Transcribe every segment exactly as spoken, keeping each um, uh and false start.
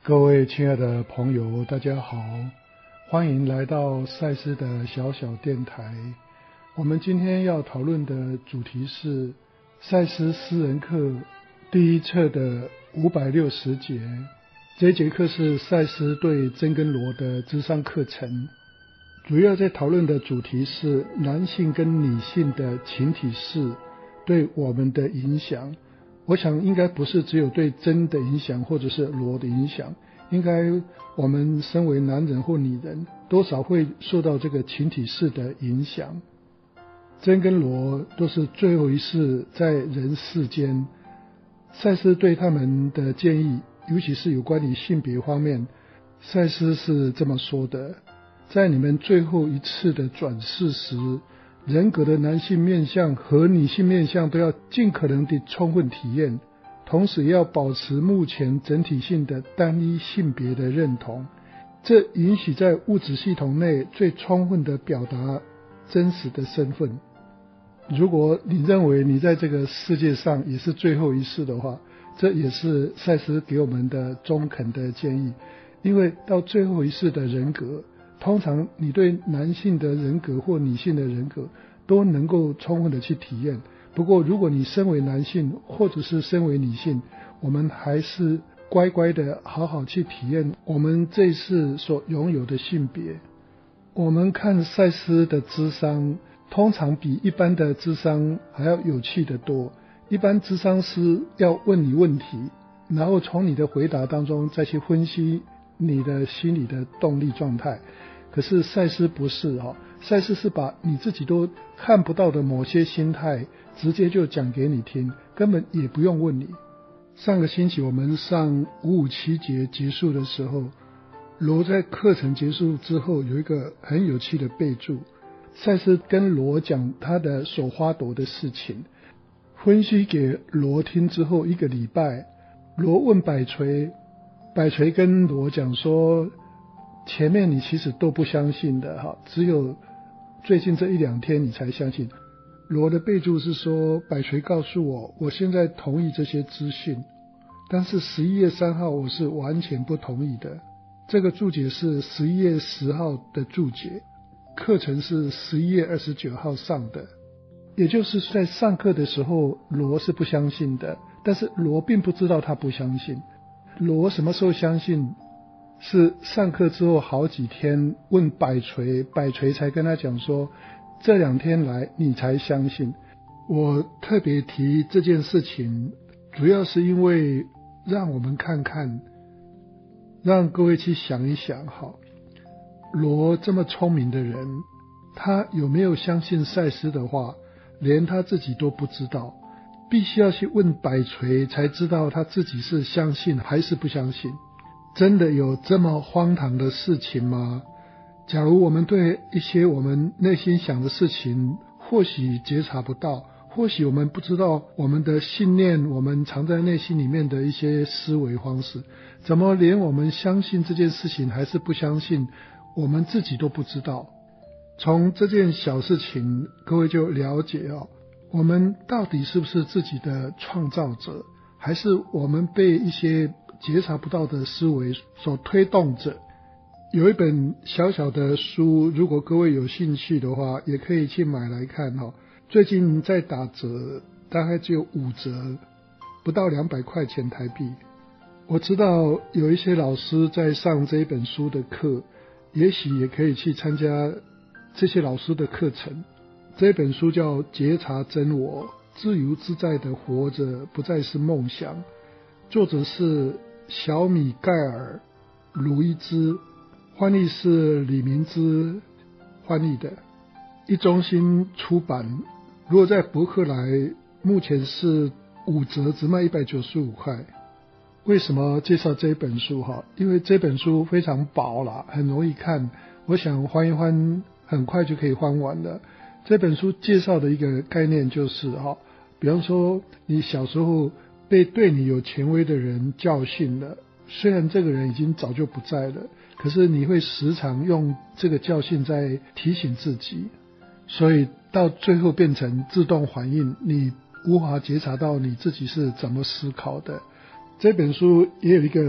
各位亲爱的朋友，大家好，欢迎来到赛斯的小小电台。我们今天要讨论的主题是赛斯私人课第一册的五百六十节。这一节课是赛斯对真跟罗的咨商课程，主要在讨论的主题是男性跟女性的情体式对我们的影响。我想应该不是只有对真的影响或者是罗的影响，应该我们身为男人或女人多少会受到这个情体式的影响。真跟罗都是最后一世在人世间，赛斯对他们的建议，尤其是有关于性别方面，赛斯是这么说的：在你们最后一次的转世时，人格的男性面向和女性面向都要尽可能的充分体验，同时也要保持目前整体性的单一性别的认同，这允许在物质系统内最充分的表达真实的身份。如果你认为你在这个世界上也是最后一世的话，这也是赛斯给我们的中肯的建议，因为到最后一世的人格，通常你对男性的人格或女性的人格都能够充分的去体验。不过如果你身为男性或者是身为女性，我们还是乖乖的好好去体验我们这一世所拥有的性别。我们看赛斯的咨商通常比一般的咨商还要有趣得多。一般咨商师要问你问题，然后从你的回答当中再去分析你的心理的动力状态。可是赛斯不是哦，赛斯是把你自己都看不到的某些心态直接就讲给你听，根本也不用问你。上个星期我们上五五七节结束的时候，罗在课程结束之后有一个很有趣的备注，赛斯跟罗讲他的手花朵的事情，分析给罗听之后一个礼拜，罗问百锤，百锤跟罗讲说，前面你其实都不相信的，只有最近这一两天你才相信。罗的备注是说，百锤告诉我，我现在同意这些资讯，但是十一月三号我是完全不同意的。这个注解是十一月十号的注解，课程是十一月二十九号上的，也就是在上课的时候罗是不相信的，但是罗并不知道他不相信。罗什么时候相信？是上课之后好几天问百锤，百锤才跟他讲说，这两天来你才相信。我特别提这件事情，主要是因为让我们看看，让各位去想一想，好，罗这么聪明的人，他有没有相信赛斯的话，连他自己都不知道，必须要去问百锤才知道他自己是相信还是不相信。真的有这么荒唐的事情吗？假如我们对一些我们内心想的事情或许觉察不到，或许我们不知道我们的信念，我们藏在内心里面的一些思维方式，怎么连我们相信这件事情还是不相信，我们自己都不知道。从这件小事情各位就了解哦，我们到底是不是自己的创造者，还是我们被一些觉察不到的思维所推动着。有一本小小的书，如果各位有兴趣的话也可以去买来看哦，最近在打折，大概只有五折，不到两百块钱台币。我知道有一些老师在上这一本书的课，也许也可以去参加这些老师的课程。这本书叫觉察真我，自由自在的活着，不再是梦想，作者是小米盖尔、鲁伊兹，翻译是李明之翻译的，一中心出版。如果在博客来目前是五折，只卖一百九十五块。为什么介绍这本书？因为这本书非常薄啦，很容易看，我想翻一翻很快就可以翻完了。这本书介绍的一个概念就是比方说你小时候被对你有权威的人教训了，虽然这个人已经早就不在了，可是你会时常用这个教训在提醒自己，所以到最后变成自动反应，你无法觉察到你自己是怎么思考的。这本书也有一个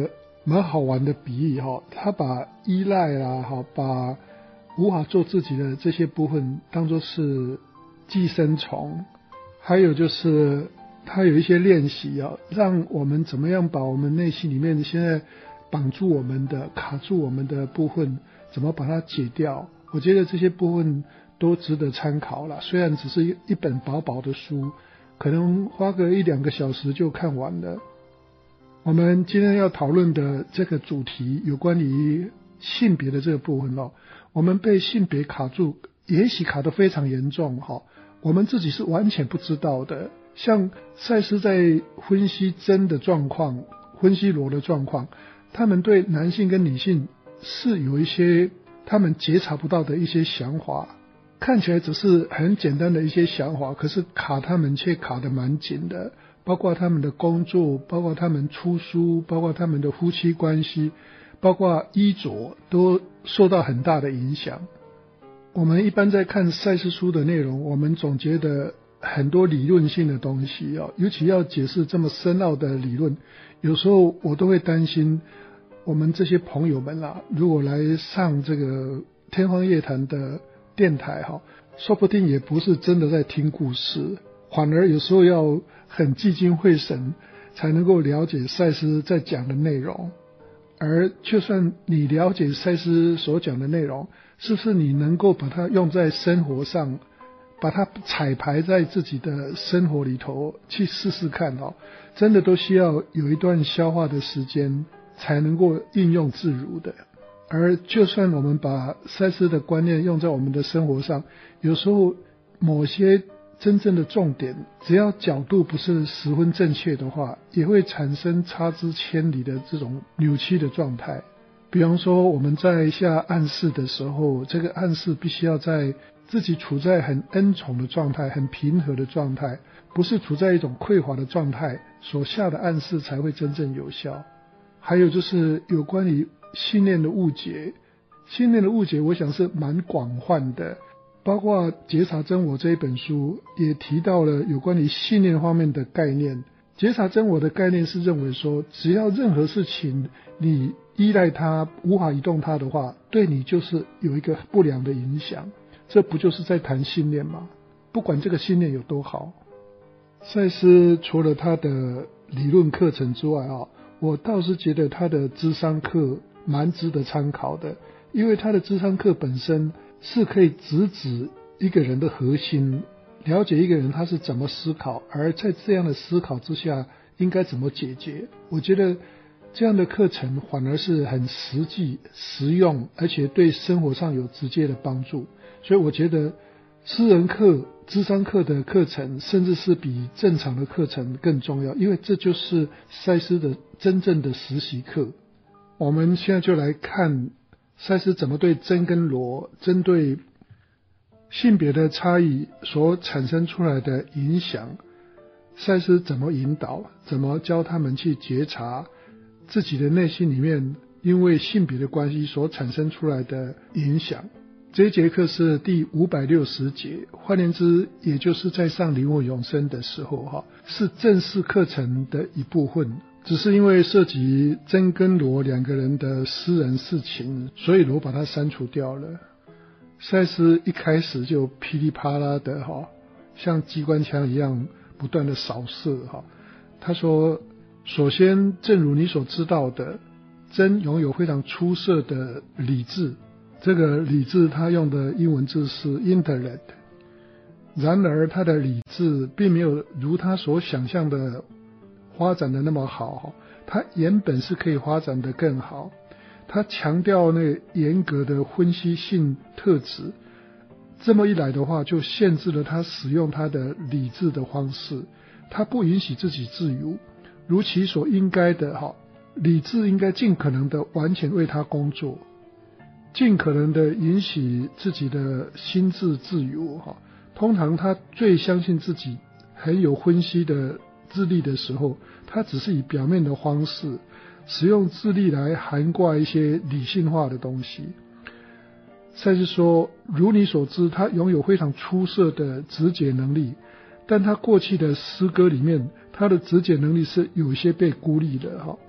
蛮好玩的比喻哈，他把依赖啦哈，把无法做自己的这些部分当作是寄生虫，还有就是他有一些练习啊，让我们怎么样把我们内心里面现在绑住我们的、卡住我们的部分，怎么把它解掉。我觉得这些部分都值得参考啦，虽然只是一本薄薄的书，可能花个一两个小时就看完了。我们今天要讨论的这个主题有关于性别的这个部分哦，我们被性别卡住，也许卡得非常严重哈，我们自己是完全不知道的。像赛斯在分析真的状况，分析罗的状况，他们对男性跟女性是有一些他们觉察不到的一些想法，看起来只是很简单的一些想法，可是卡他们却卡得蛮紧的，包括他们的工作，包括他们出书，包括他们的夫妻关系，包括衣着，都受到很大的影响。我们一般在看赛斯书的内容，我们总觉得很多理论性的东西哦，尤其要解释这么深奥的理论，有时候我都会担心我们这些朋友们啦，如果来上这个天方夜谭的电台哈，说不定也不是真的在听故事，反而有时候要很聚精会神才能够了解赛斯在讲的内容。而就算你了解赛斯所讲的内容，是不是你能够把它用在生活上，把它彩排在自己的生活里头去试试看哦，真的都需要有一段消化的时间才能够应用自如的。而就算我们把赛斯的观念用在我们的生活上，有时候某些真正的重点，只要角度不是十分正确的话，也会产生差之千里的这种扭曲的状态。比方说我们在下暗示的时候，这个暗示必须要在自己处在很恩宠的状态，很平和的状态，不是处在一种匮乏的状态，所下的暗示才会真正有效。还有就是有关于信念的误解，信念的误解我想是蛮广泛的，包括觉察真我这一本书也提到了有关于信念方面的概念。觉察真我的概念是认为说，只要任何事情你依赖它，无法移动它的话，对你就是有一个不良的影响，这不就是在谈信念吗？不管这个信念有多好。赛斯除了他的理论课程之外啊，我倒是觉得他的諮商课蛮值得参考的，因为他的諮商课本身是可以直指一个人的核心，了解一个人他是怎么思考，而在这样的思考之下应该怎么解决。我觉得这样的课程反而是很实际实用，而且对生活上有直接的帮助。所以我觉得私人课、諮商课的课程甚至是比正常的课程更重要，因为这就是赛斯的真正的实习课。我们现在就来看赛斯怎么对真跟罗针对性别的差异所产生出来的影响，赛斯怎么引导，怎么教他们去觉察自己的内心里面因为性别的关系所产生出来的影响。这一节课是第五百六十节，换言之也就是在上灵魂永生的时候是正式课程的一部分，只是因为涉及真跟罗两个人的私人事情，所以罗把它删除掉了。赛斯一开始就噼里啪啦的像机关枪一样不断的扫射。他说，首先正如你所知道的，真拥有非常出色的理智，这个理智他用的英文字是 intellect， 然而他的理智并没有如他所想象的发展的那么好，他原本是可以发展的更好。他强调那严格的分析性特质，这么一来的话就限制了他使用他的理智的方式，他不允许自己自由，如其所应该的理智应该尽可能的完全为他工作，尽可能的允许自己的心智自由。通常他最相信自己很有分析的智力的时候，他只是以表面的方式使用智力来涵盖一些理性化的东西。赛斯说，如你所知，他拥有非常出色的直觉能力，但他过去的诗歌里面，他的直觉能力是有些被孤立的。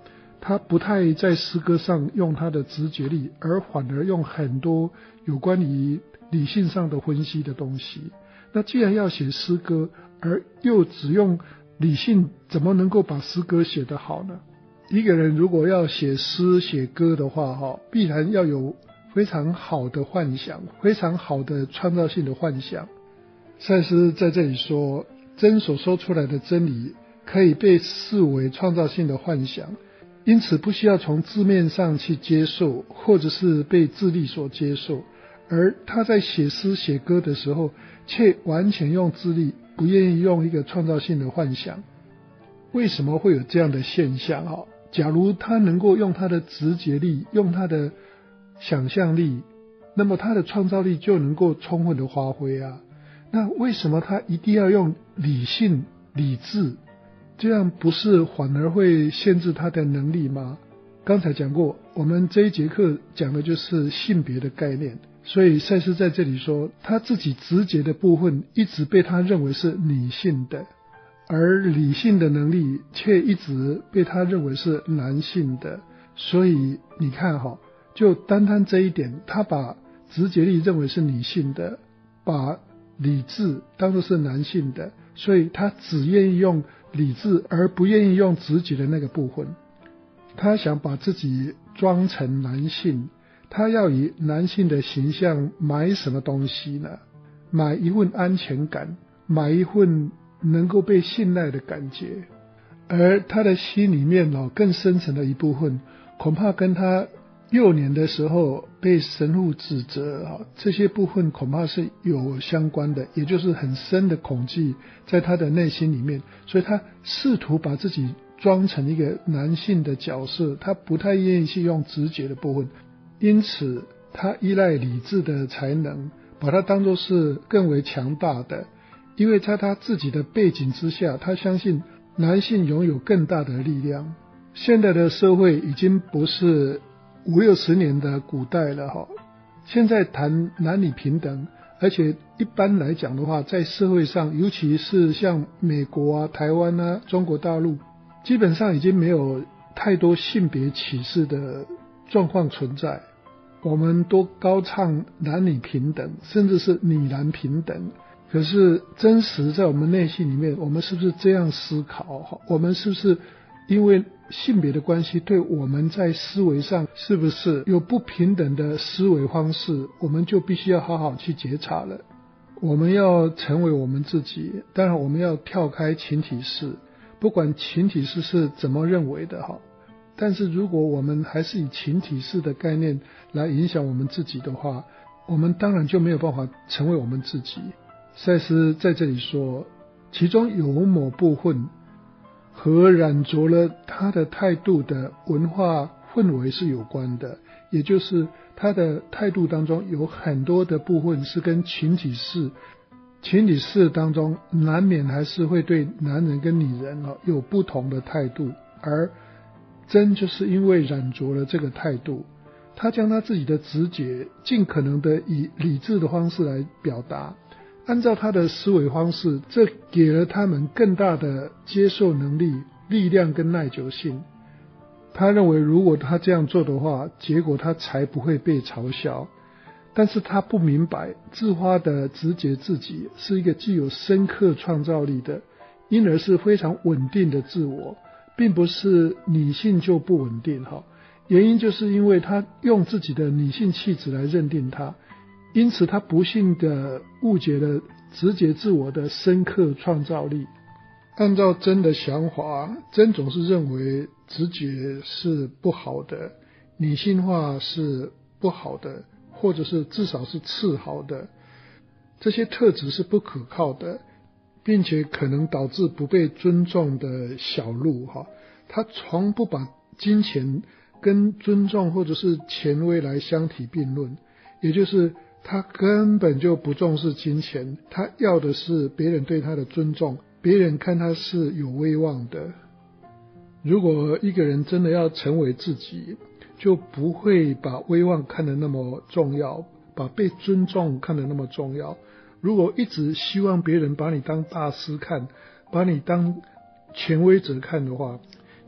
他不太在诗歌上用他的直觉力，而反而用很多有关于理性上的分析的东西。那既然要写诗歌，而又只用理性，怎么能够把诗歌写得好呢？一个人如果要写诗写歌的话，必然要有非常好的幻想，非常好的创造性的幻想。赛斯在这里说，真所说出来的真理可以被视为创造性的幻想，因此不需要从字面上去接受，或者是被智力所接受。而他在写诗写歌的时候，却完全用智力，不愿意用一个创造性的幻想。为什么会有这样的现象？假如他能够用他的直觉力，用他的想象力，那么他的创造力就能够充分的发挥啊。那为什么他一定要用理性理智？这样不是反而会限制他的能力吗？刚才讲过，我们这一节课讲的就是性别的概念，所以赛斯在这里说，他自己直觉的部分一直被他认为是女性的，而理性的能力却一直被他认为是男性的。所以你看哈，就单单这一点，他把直觉力认为是女性的，把理智当作是男性的，所以他只愿意用理智，而不愿意用直觉的那个部分。他想把自己装成男性，他要以男性的形象买什么东西呢？买一份安全感，买一份能够被信赖的感觉。而他的心里面哦，更深层的一部分，恐怕跟他幼年的时候被神父指责，这些部分恐怕是有相关的，也就是很深的恐惧在他的内心里面，所以他试图把自己装成一个男性的角色，他不太愿意去用直觉的部分，因此他依赖理智的才能，把它当作是更为强大的。因为在他自己的背景之下，他相信男性拥有更大的力量。现在的社会已经不是五六十年的古代了哈，现在谈男女平等，而且一般来讲的话，在社会上，尤其是像美国啊、台湾啊、中国大陆，基本上已经没有太多性别歧视的状况存在。我们都高唱男女平等，甚至是女男平等。可是真实在我们内心里面，我们是不是这样思考？我们是不是因为性别的关系，对我们在思维上是不是有不平等的思维方式？我们就必须要好好去觉察了。我们要成为我们自己，当然我们要跳开群体式，不管群体式是怎么认为的哈。但是如果我们还是以群体式的概念来影响我们自己的话，我们当然就没有办法成为我们自己。赛斯在这里说，其中有某部分和染着了他的态度的文化氛围是有关的，也就是他的态度当中有很多的部分是跟群体式群体式当中难免还是会对男人跟女人有不同的态度，而真就是因为染着了这个态度，他将他自己的直觉尽可能的以理智的方式来表达，按照他的思维方式，这给了他们更大的接受能力、力量跟耐久性。他认为如果他这样做的话，结果他才不会被嘲笑。但是他不明白，自发的直觉自己是一个具有深刻创造力的，因而是非常稳定的自我，并不是女性就不稳定。原因就是因为他用自己的女性气质来认定他，因此他不幸的误解了直觉自我的深刻创造力。按照真的想法，真总是认为直觉是不好的，女性化是不好的，或者是至少是次好的，这些特质是不可靠的，并且可能导致不被尊重的小路。他从不把金钱跟尊重或者是权威来相提并论，也就是他根本就不重视金钱，他要的是别人对他的尊重，别人看他是有威望的。如果一个人真的要成为自己，就不会把威望看得那么重要，把被尊重看得那么重要。如果一直希望别人把你当大师看，把你当权威者看的话，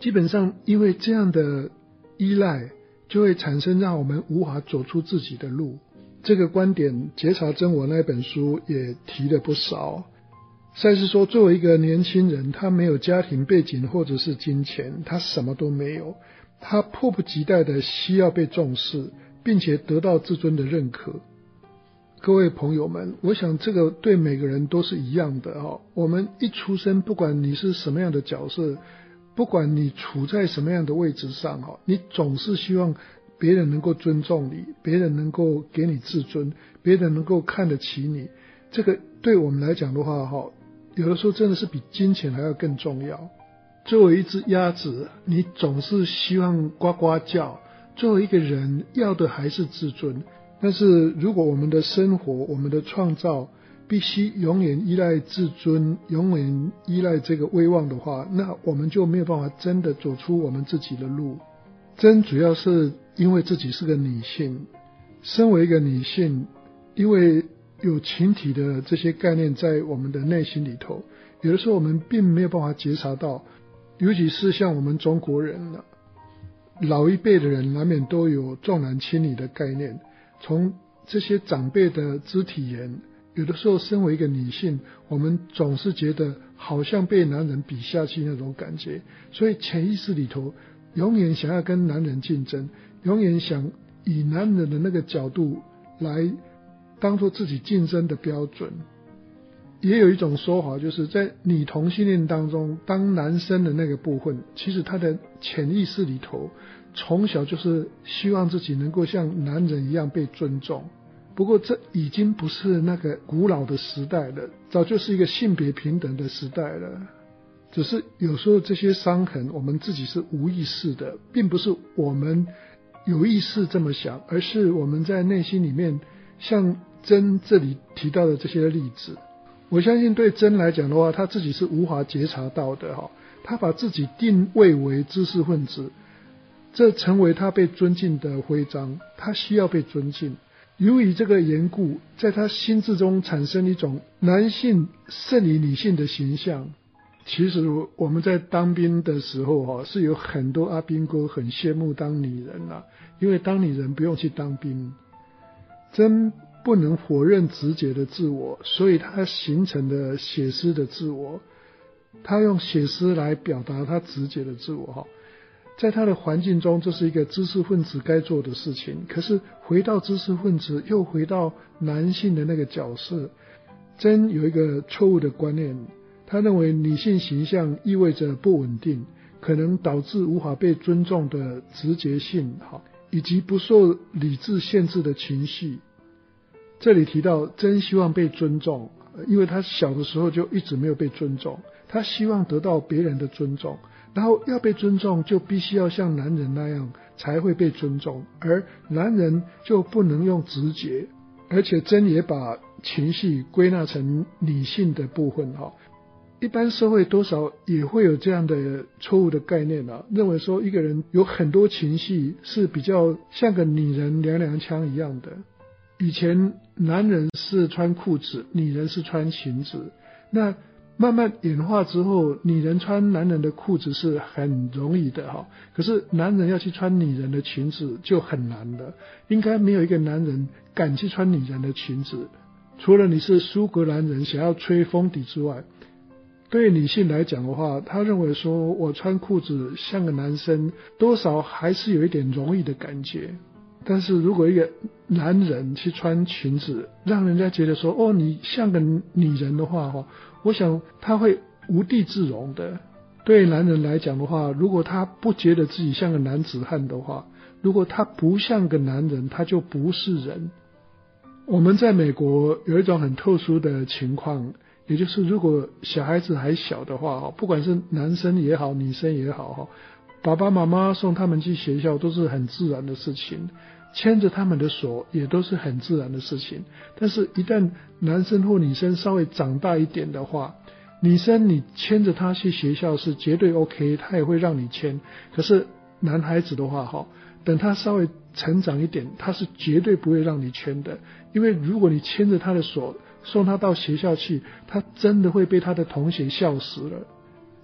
基本上因为这样的依赖，就会产生让我们无法走出自己的路。这个观点觉察真我那本书也提了不少。赛斯说，作为一个年轻人，他没有家庭背景或者是金钱，他什么都没有，他迫不及待的需要被重视，并且得到自尊的认可。各位朋友们，我想这个对每个人都是一样的哦。我们一出生，不管你是什么样的角色，不管你处在什么样的位置上，你总是希望别人能够尊重你，别人能够给你自尊，别人能够看得起你。这个对我们来讲的话，有的时候真的是比金钱还要更重要。作为一只鸭子，你总是希望呱呱叫，作为一个人，要的还是自尊。但是如果我们的生活，我们的创造必须永远依赖自尊，永远依赖这个威望的话，那我们就没有办法真的走出我们自己的路。真主要是因为自己是个女性，身为一个女性，因为有群体的这些概念在我们的内心里头，有的时候我们并没有办法觉察到，尤其是像我们中国人了，老一辈的人难免都有重男轻女的概念。从这些长辈的肢体语言，有的时候身为一个女性，我们总是觉得好像被男人比下去那种感觉，所以潜意识里头永远想要跟男人竞争，永远想以男人的那个角度来当作自己竞争的标准。也有一种说法，就是在女同性恋当中，当男生的那个部分，其实他的潜意识里头从小就是希望自己能够像男人一样被尊重。不过这已经不是那个古老的时代了，早就是一个性别平等的时代了。只是有时候这些伤痕我们自己是无意识的，并不是我们有意识这么想，而是我们在内心里面，像真这里提到的这些例子，我相信对真来讲的话，他自己是无法觉察到的。他把自己定位为知识分子，这成为他被尊敬的徽章，他需要被尊敬。由于这个缘故，在他心智中产生一种男性胜于女性的形象。其实我们在当兵的时候是有很多阿兵哥很羡慕当女人啦，因为当女人不用去当兵。真不能否认直觉的自我，所以他形成了写诗的自我，他用写诗来表达他直觉的自我。在他的环境中，这是一个知识分子该做的事情，可是回到知识分子，又回到男性的那个角色。真有一个错误的观念，他认为女性形象意味着不稳定，可能导致无法被尊重的直觉性，以及不受理智限制的情绪。这里提到真希望被尊重，因为他小的时候就一直没有被尊重，他希望得到别人的尊重，然后要被尊重就必须要像男人那样才会被尊重，而男人就不能用直觉。而且真也把情绪归纳成女性的部分。一般社会多少也会有这样的错误的概念，认为说一个人有很多情绪是比较像个女人娘娘腔一样的。以前男人是穿裤子，女人是穿裙子，那慢慢演化之后，女人穿男人的裤子是很容易的哈，可是男人要去穿女人的裙子就很难了。应该没有一个男人敢去穿女人的裙子，除了你是苏格兰人想要吹风笛之外。对女性来讲的话，她认为说我穿裤子像个男生，多少还是有一点容易的感觉。但是如果一个男人去穿裙子，让人家觉得说哦你像个女人的话，我想他会无地自容的。对男人来讲的话，如果他不觉得自己像个男子汉的话，如果他不像个男人，他就不是人。我们在美国有一种很特殊的情况，也就是如果小孩子还小的话，不管是男生也好女生也好，爸爸妈妈送他们去学校都是很自然的事情，牵着他们的手也都是很自然的事情。但是一旦男生或女生稍微长大一点的话，女生你牵着他去学校是绝对 OK， 他也会让你牵。可是男孩子的话，等他稍微成长一点，他是绝对不会让你牵的。因为如果你牵着他的手送他到学校去，他真的会被他的同学笑死了。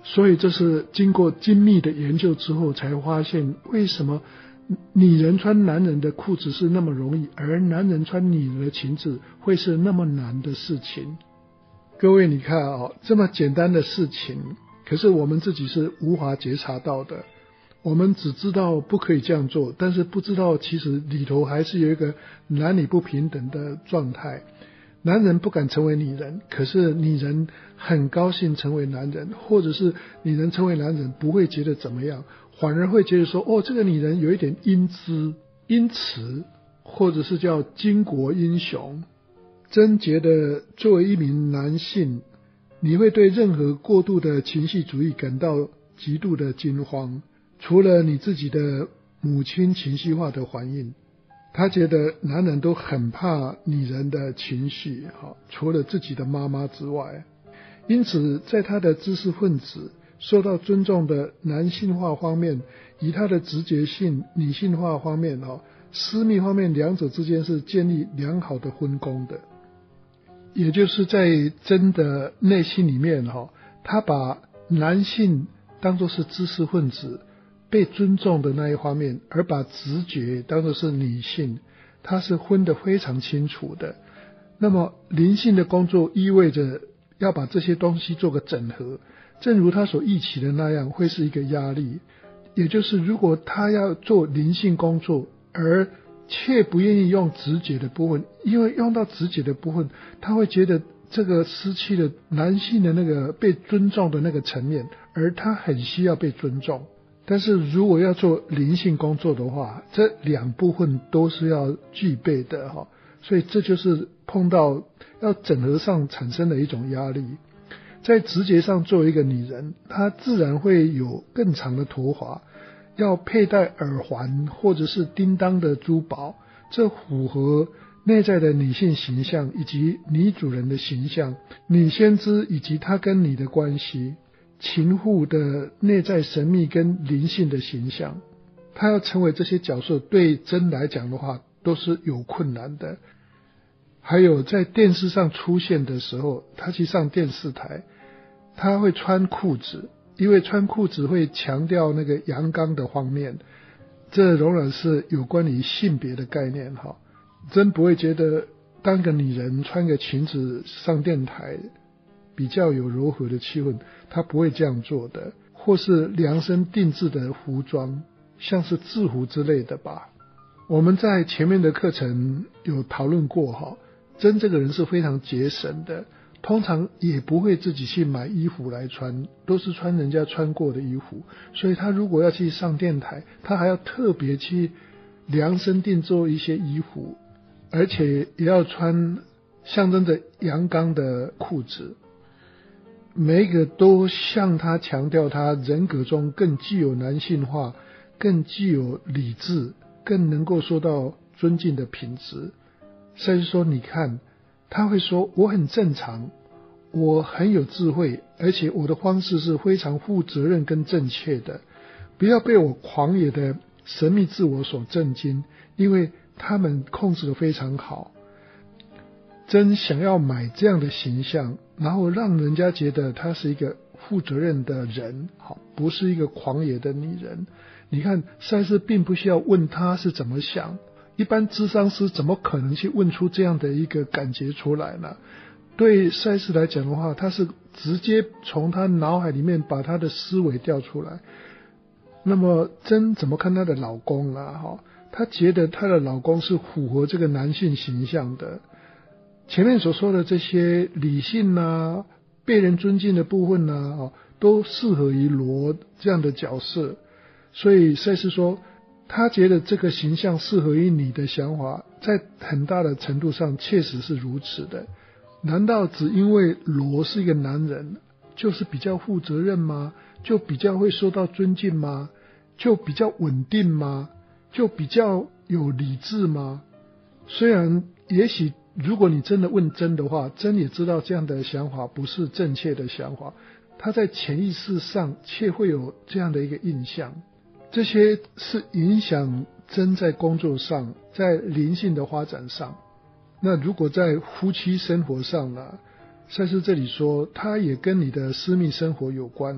所以这是经过精密的研究之后才发现，为什么女人穿男人的裤子是那么容易，而男人穿女人的裙子会是那么难的事情。各位你看哦，这么简单的事情，可是我们自己是无法觉察到的。我们只知道不可以这样做，但是不知道其实里头还是有一个男女不平等的状态。男人不敢成为女人，可是女人很高兴成为男人，或者是女人成为男人不会觉得怎么样，反而会觉得说，哦，这个女人有一点英姿英慈，或者是叫巾帼英雄。真觉得作为一名男性，你会对任何过度的情绪主义感到极度的惊慌，除了你自己的母亲情绪化的反应。他觉得男人都很怕女人的情绪，除了自己的妈妈之外。因此在他的知识分子受到尊重的男性化方面，以他的直觉性女性化方面，私密方面两者之间是建立良好的分工的。也就是在真的内心里面，他把男性当作是知识分子被尊重的那一方面，而把直觉当作是女性，他是分得非常清楚的。那么灵性的工作意味着要把这些东西做个整合，正如他所预期的那样，会是一个压力。也就是如果他要做灵性工作，而却不愿意用直觉的部分，因为用到直觉的部分，他会觉得这个失去了男性的那个被尊重的那个层面，而他很需要被尊重。但是如果要做灵性工作的话，这两部分都是要具备的，所以这就是碰到要整合上产生的一种压力。在直觉上作为一个女人，她自然会有更长的头发，要佩戴耳环或者是叮当的珠宝，这符合内在的女性形象以及女主人的形象，女先知以及她跟你的关系，情妇的内在神秘跟灵性的形象。她要成为这些角色，对真来讲的话都是有困难的。还有在电视上出现的时候，她去上电视台，她会穿裤子，因为穿裤子会强调那个阳刚的方面，这仍然是有关于性别的概念。真不会觉得当个女人穿个裙子上电台比较有柔和的气氛，她不会这样做的。或是量身定制的服装，像是制服之类的吧。我们在前面的课程有讨论过哈，真这个人是非常节省的，通常也不会自己去买衣服来穿，都是穿人家穿过的衣服。所以他如果要去上电台，他还要特别去量身定做一些衣服，而且也要穿象征着阳刚的裤子。每一个都向他强调他人格中更具有男性化，更具有理智，更能够受到尊敬的品质。所以说你看，他会说我很正常，我很有智慧，而且我的方式是非常负责任跟正确的，不要被我狂野的神秘自我所震惊，因为他们控制得非常好。真想要买这样的形象，然后让人家觉得她是一个负责任的人，好，不是一个狂野的女人。你看赛斯并不需要问她是怎么想，一般諮商师怎么可能去问出这样的一个感觉出来呢？对赛斯来讲的话，他是直接从他脑海里面把他的思维调出来。那么真怎么看她的老公啊？她觉得她的老公是符合这个男性形象的。前面所说的这些理性啊，被人尊敬的部分啊，都适合于罗这样的角色。所以赛斯说，他觉得这个形象适合于你的想法，在很大的程度上确实是如此的。难道只因为罗是一个男人，就是比较负责任吗？就比较会受到尊敬吗？就比较稳定吗？就比较有理智吗？虽然也许如果你真的问真的话，真也知道这样的想法不是正确的想法，他在潜意识上却会有这样的一个印象。这些是影响真在工作上，在灵性的发展上。那如果在夫妻生活上呢，赛斯这里说它也跟你的私密生活有关，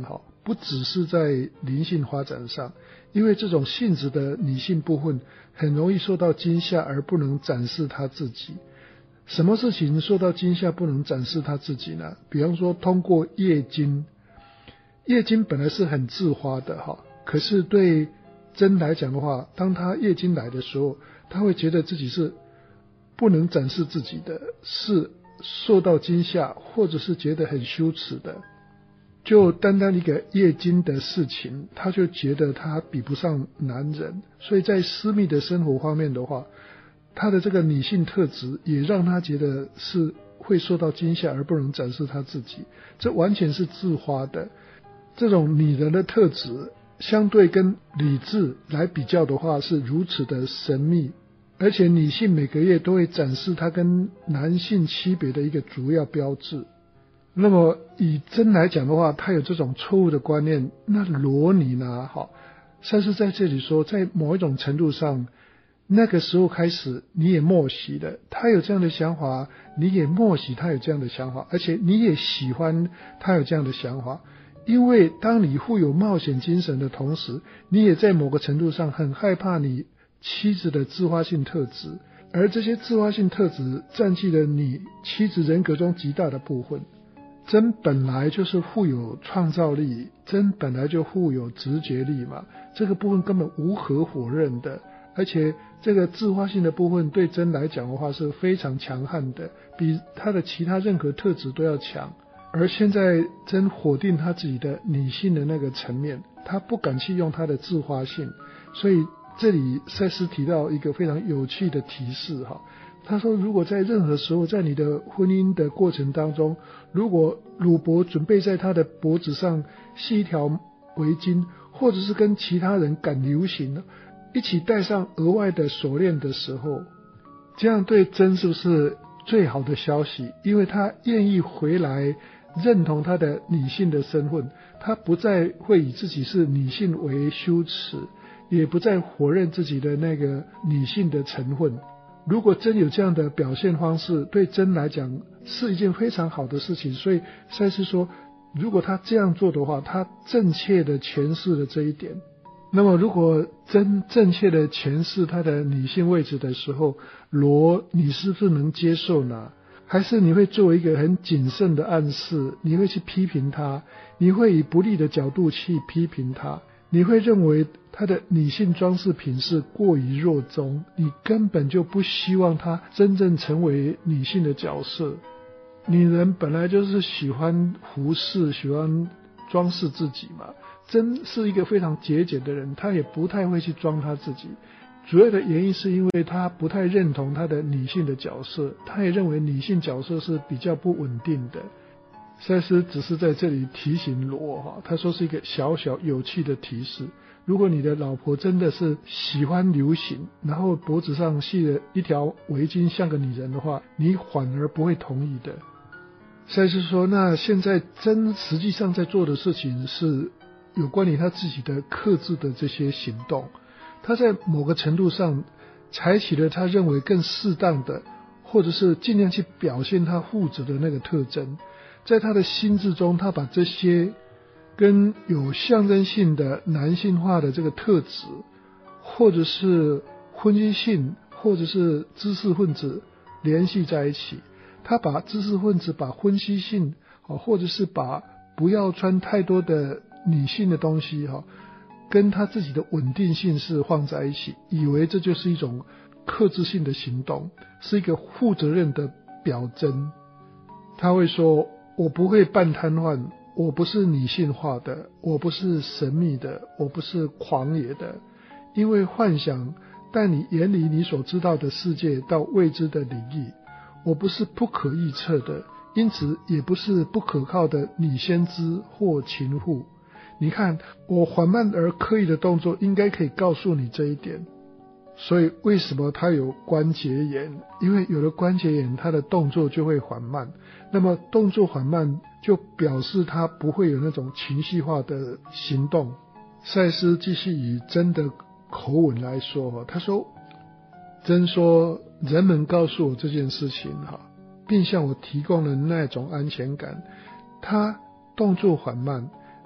不只是在灵性发展上，因为这种性质的女性部分很容易受到惊吓而不能展示她自己。什么事情受到惊吓不能展示她自己呢？比方说通过夜惊，夜惊本来是很自发的哈，可是对真来讲的话，当她夜惊来的时候，她会觉得自己是不能展示自己的，是受到惊吓，或者是觉得很羞耻的。就单单一个夜惊的事情，他就觉得他比不上男人，所以在私密的生活方面的话，他的这个女性特质也让他觉得是会受到惊吓而不能展示他自己，这完全是自发的。这种女人的特质相对跟理智来比较的话是如此的神秘，而且女性每个月都会展示她跟男性区别的一个主要标志。那么以真来讲的话，他有这种错误的观念，那罗尼呢？好，赛斯在这里说，在某一种程度上，那个时候开始你也默许了他有这样的想法，你也默许他有这样的想法，而且你也喜欢他有这样的想法，因为当你富有冒险精神的同时，你也在某个程度上很害怕你妻子的自发性特质，而这些自发性特质占据了你妻子人格中极大的部分。真本来就是富有创造力，真本来就富有直觉力嘛，这个部分根本无可否认的，而且这个自发性的部分对真来讲的话是非常强悍的，比他的其他任何特质都要强。而现在真否定他自己的女性的那个层面，他不敢去用他的自发性，所以这里赛斯提到一个非常有趣的提示哈。他说，如果在任何时候，在你的婚姻的过程当中，如果鲁伯准备在他的脖子上系一条围巾，或者是跟其他人赶流行一起戴上额外的锁链的时候，这样对真是不是最好的消息？因为他愿意回来认同他的女性的身份，他不再会以自己是女性为羞耻，也不再否认自己的那个女性的成分。如果真有这样的表现方式，对真来讲是一件非常好的事情。所以赛斯说，如果他这样做的话，他正确的诠释了这一点。那么如果真正确的诠释他的女性位置的时候，罗你是不是能接受呢？还是你会作为一个很谨慎的暗示，你会去批评他，你会以不利的角度去批评他，你会认为他的女性装饰品是过于弱中，你根本就不希望他真正成为女性的角色。女人本来就是喜欢服饰，喜欢装饰自己嘛，真是一个非常节俭的人，她也不太会去装她自己。主要的原因是因为她不太认同她的女性的角色，她也认为女性角色是比较不稳定的。赛斯只是在这里提醒罗哈，他说是一个小小有趣的提示。如果你的老婆真的是喜欢流行，然后脖子上系了一条围巾像个女人的话，你反而不会同意的。赛斯说，那现在真实际上在做的事情是有关于他自己的克制的这些行动，他在某个程度上采取了他认为更适当的，或者是尽量去表现他负责的那个特征。在他的心智中，他把这些跟有象征性的男性化的这个特质，或者是婚姻性，或者是知识分子联系在一起。他把知识分子把婚姻性，或者是把不要穿太多的女性的东西跟他自己的稳定性是放在一起，以为这就是一种克制性的行动，是一个负责任的表征。他会说，我不会半瘫痪，我不是女性化的，我不是神秘的，我不是狂野的，因为幻想带你远离你所知道的世界到未知的领域。我不是不可预测的，因此也不是不可靠的女先知或情妇。你看，我缓慢而刻意的动作应该可以告诉你这一点。所以为什么他有关节炎？因为有了关节炎，他的动作就会缓慢。那么动作缓慢就表示他不会有那种情绪化的行动。赛斯继续以真的口吻来说，他说，真说人们告诉我这件事情并向我提供了那种安全感。他动作缓慢，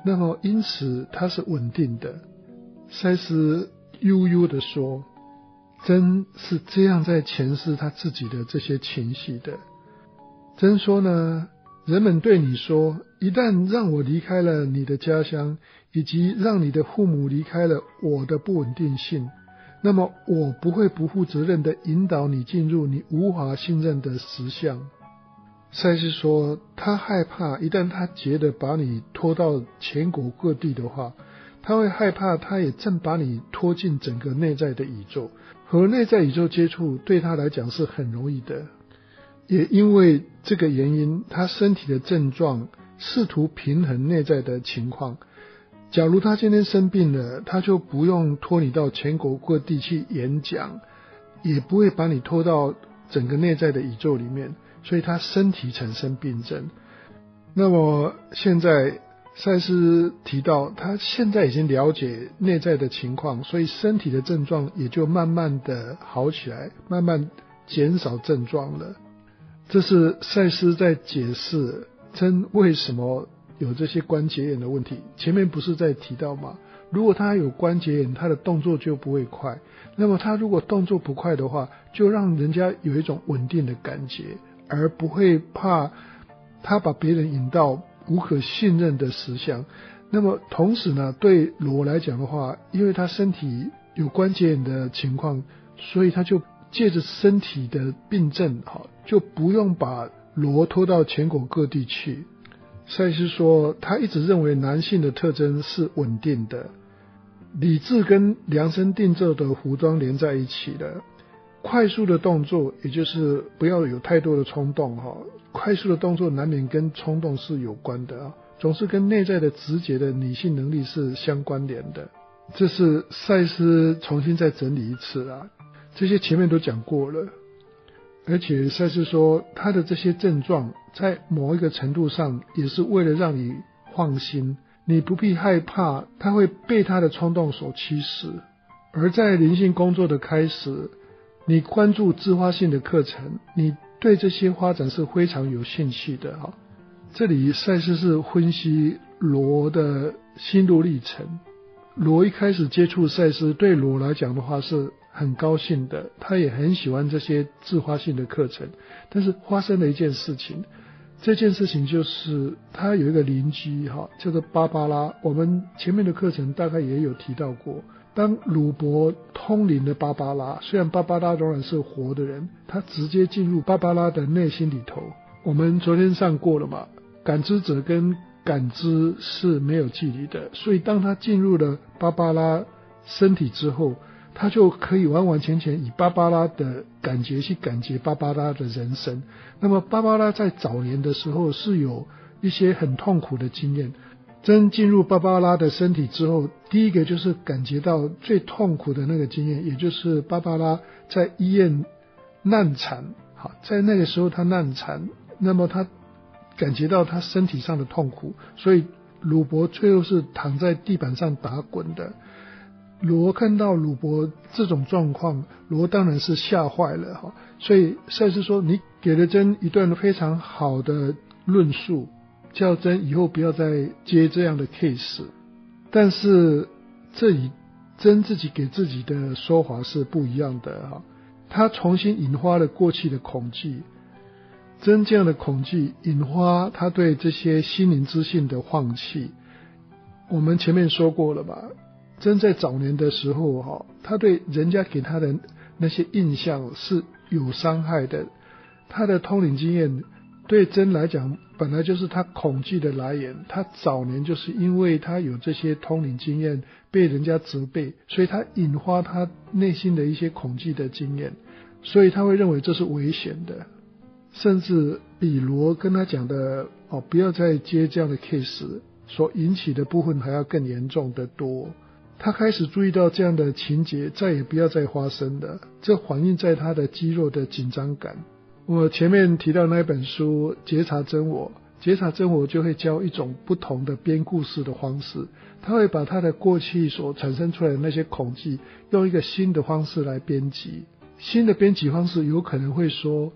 那么因此它是稳定的。赛斯悠悠地说，真是这样在诠释他自己的这些情绪的。真说呢，人们对你说，一旦让我离开了你的家乡，以及让你的父母离开了我的不稳定性，那么我不会不负责任地引导你进入你无法信任的实相。赛斯说，他害怕一旦他觉得把你拖到全国各地的话，他会害怕他也正把你拖进整个内在的宇宙，和内在宇宙接触对他来讲是很容易的。也因为这个原因，他身体的症状试图平衡内在的情况。假如他今天生病了，他就不用拖你到全国各地去演讲，也不会把你拖到整个内在的宇宙里面，所以他身体产生病症。那么现在赛斯提到，他现在已经了解内在的情况，所以身体的症状也就慢慢的好起来，慢慢减少症状了。这是赛斯在解释真为什么有这些关节炎的问题。前面不是在提到吗？如果他有关节炎，他的动作就不会快，那么他如果动作不快的话，就让人家有一种稳定的感觉，而不会怕他把别人引到无可信任的实相。那么同时呢，对罗来讲的话，因为他身体有关节炎的情况，所以他就借着身体的病症，就不用把罗拖到全国各地去。赛斯说，他一直认为男性的特征是稳定的，理智跟量身定做的服装连在一起了。快速的动作，也就是不要有太多的冲动，快速的动作难免跟冲动是有关的，总是跟内在的直觉的理性能力是相关联的。这是赛斯重新再整理一次啦，这些前面都讲过了。而且赛斯说，他的这些症状在某一个程度上也是为了让你放心，你不必害怕他会被他的冲动所驱使。而在灵性工作的开始，你关注自发性的课程，你对这些发展是非常有兴趣的。这里赛斯是分析罗的心路历程。罗一开始接触赛斯，对罗来讲的话是很高兴的，他也很喜欢这些自发性的课程。但是发生了一件事情，这件事情就是他有一个邻居叫做芭芭拉，我们前面的课程大概也有提到过。当鲁伯通灵的芭芭拉，虽然芭芭拉仍然是活的人，他直接进入芭芭拉的内心里头。我们昨天上过了嘛，感知者跟感知是没有距离的，所以当他进入了芭芭拉身体之后，他就可以完完全全以芭芭拉的感觉去感觉芭芭拉的人生。那么芭芭拉在早年的时候是有一些很痛苦的经验，真进入芭芭拉的身体之后，第一个就是感觉到最痛苦的那个经验，也就是芭芭拉在医院难产。好，在那个时候他难产，那么他感觉到他身体上的痛苦，所以鲁伯最后是躺在地板上打滚的。罗看到鲁伯这种状况，罗当然是吓坏了，所以赛斯说，你给了真一段非常好的论述，叫真以后不要再接这样的 case。 但是这里真自己给自己的说法是不一样的，他重新引发了过去的恐惧，真这样的恐惧引发他对这些心灵之性的放弃。我们前面说过了吧，真在早年的时候，他对人家给他的那些印象是有伤害的。他的通灵经验对真来讲本来就是他恐惧的来源，他早年就是因为他有这些通灵经验被人家责备，所以他引发他内心的一些恐惧的经验，所以他会认为这是危险的，甚至比罗跟他讲的哦，不要再接这样的 case 所引起的部分还要更严重的多。他开始注意到这样的情节再也不要再发生了，这反映在他的肌肉的紧张感。我前面提到那本书觉察真我，觉察真我就会教一种不同的编故事的方式，他会把他的过去所产生出来的那些恐惧用一个新的方式来编辑。新的编辑方式有可能会说，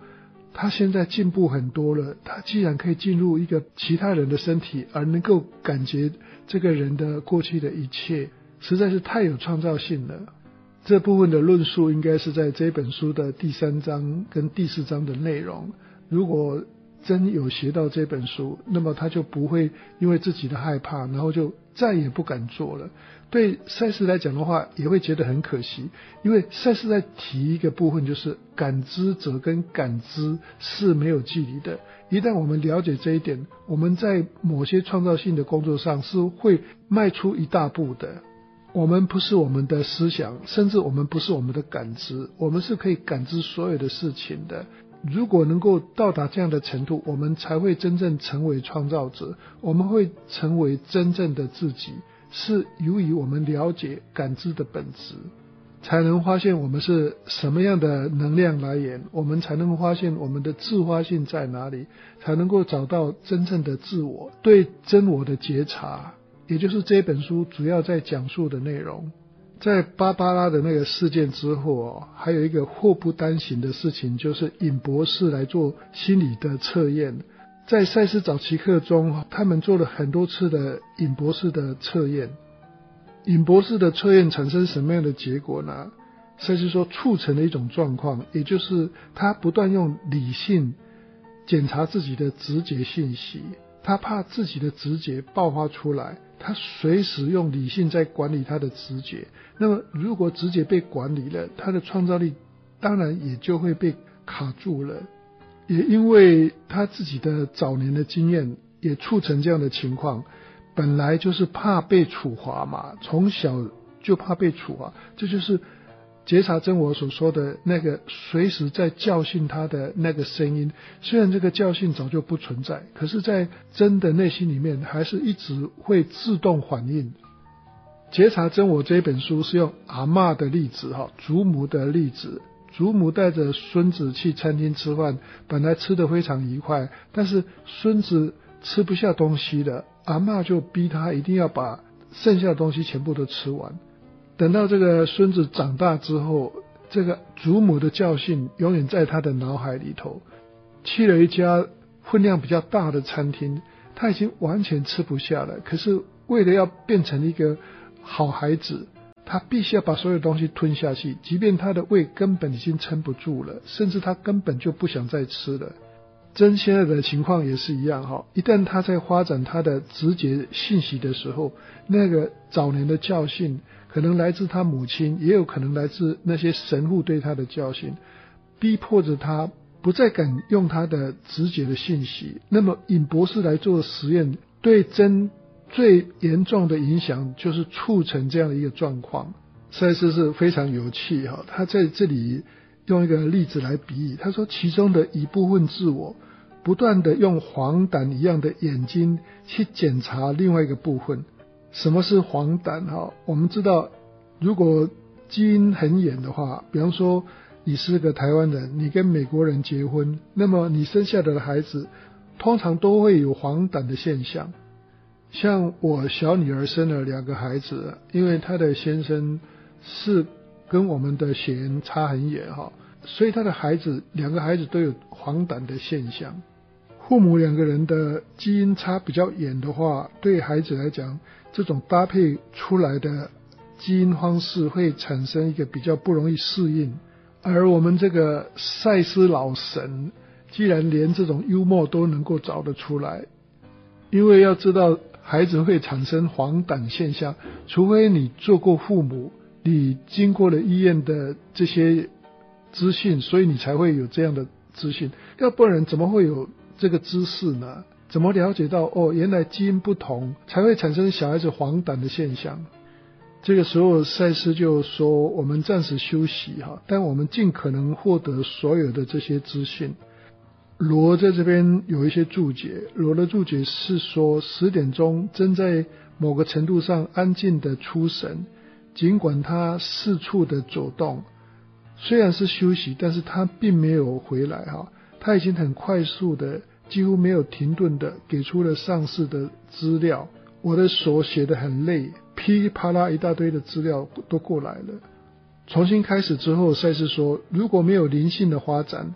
他现在进步很多了，他既然可以进入一个其他人的身体，而能够感觉这个人的过去的一切，实在是太有创造性了。这部分的论述应该是在这本书的第三章跟第四章的内容。如果真有学到这本书，那么他就不会因为自己的害怕，然后就再也不敢做了。对赛斯来讲的话，也会觉得很可惜，因为赛斯在提一个部分，就是感知者跟感知是没有距离的。一旦我们了解这一点，我们在某些创造性的工作上是会迈出一大步的。我们不是我们的思想，甚至我们不是我们的感知，我们是可以感知所有的事情的。如果能够到达这样的程度，我们才会真正成为创造者，我们会成为真正的自己，是由于我们了解感知的本质，才能发现我们是什么样的能量来源，我们才能发现我们的自发性在哪里，才能够找到真正的自我，对真我的觉察，也就是这本书主要在讲述的内容。在芭芭拉的那个事件之后哦，还有一个祸不单行的事情，就是尹博士来做心理的测验。在赛斯早期课中，他们做了很多次的尹博士的测验。尹博士的测验产生什么样的结果呢？赛斯说促成了一种状况，也就是他不断用理性检查自己的直觉信息，他怕自己的直觉爆发出来，他随时用理性在管理他的直觉。那么如果直觉被管理了，他的创造力当然也就会被卡住了。也因为他自己的早年的经验也促成这样的情况，本来就是怕被处罚嘛，从小就怕被处罚，这就是觉察真我所说的那个随时在教训他的那个声音。虽然这个教训早就不存在，可是在真的内心里面还是一直会自动反应。觉察真我这本书是用阿嬷的例子，祖母的例子，祖母带着孙子去餐厅吃饭，本来吃得非常愉快，但是孙子吃不下东西了，阿嬷就逼他一定要把剩下的东西全部都吃完。等到这个孙子长大之后，这个祖母的教训永远在他的脑海里头。去了一家分量比较大的餐厅，他已经完全吃不下了，可是为了要变成一个好孩子，他必须要把所有东西吞下去，即便他的胃根本已经撑不住了，甚至他根本就不想再吃了。真现在的情况也是一样，一旦他在发展他的直觉信息的时候，那个早年的教训可能来自他母亲，也有可能来自那些神父对他的教训，逼迫着他不再敢用他的直觉的信息。那么尹博士来做实验，对真最严重的影响就是促成这样的一个状况。赛斯是非常有趣，他在这里用一个例子来比喻，他说其中的一部分自我不断的用黄疸一样的眼睛去检查另外一个部分。什么是黄疸？我们知道如果基因很远的话，比方说你是个台湾人，你跟美国人结婚，那么你生下的孩子通常都会有黄疸的现象。像我小女儿生了两个孩子，因为她的先生是跟我们的血缘差很远，所以她的孩子两个孩子都有黄疸的现象。父母两个人的基因差比较远的话，对孩子来讲，这种搭配出来的基因方式会产生一个比较不容易适应。而我们这个赛斯老神既然连这种幽默都能够找得出来，因为要知道孩子会产生黄疸现象，除非你做过父母，你经过了医院的这些资讯，所以你才会有这样的资讯，要不然怎么会有这个知识呢？怎么了解到哦，原来基因不同才会产生小孩子黄疸的现象？这个时候赛斯就说我们暂时休息，但我们尽可能获得所有的这些资讯。罗在这边有一些注解，罗的注解是说十点钟正在某个程度上安静的出神，尽管他四处的走动，虽然是休息，但是他并没有回来，他已经很快速的几乎没有停顿的给出了上次的资料。我的手写得很累，噼里啪啦一大堆的资料都过来了。重新开始之后，赛斯说如果没有灵性的发展，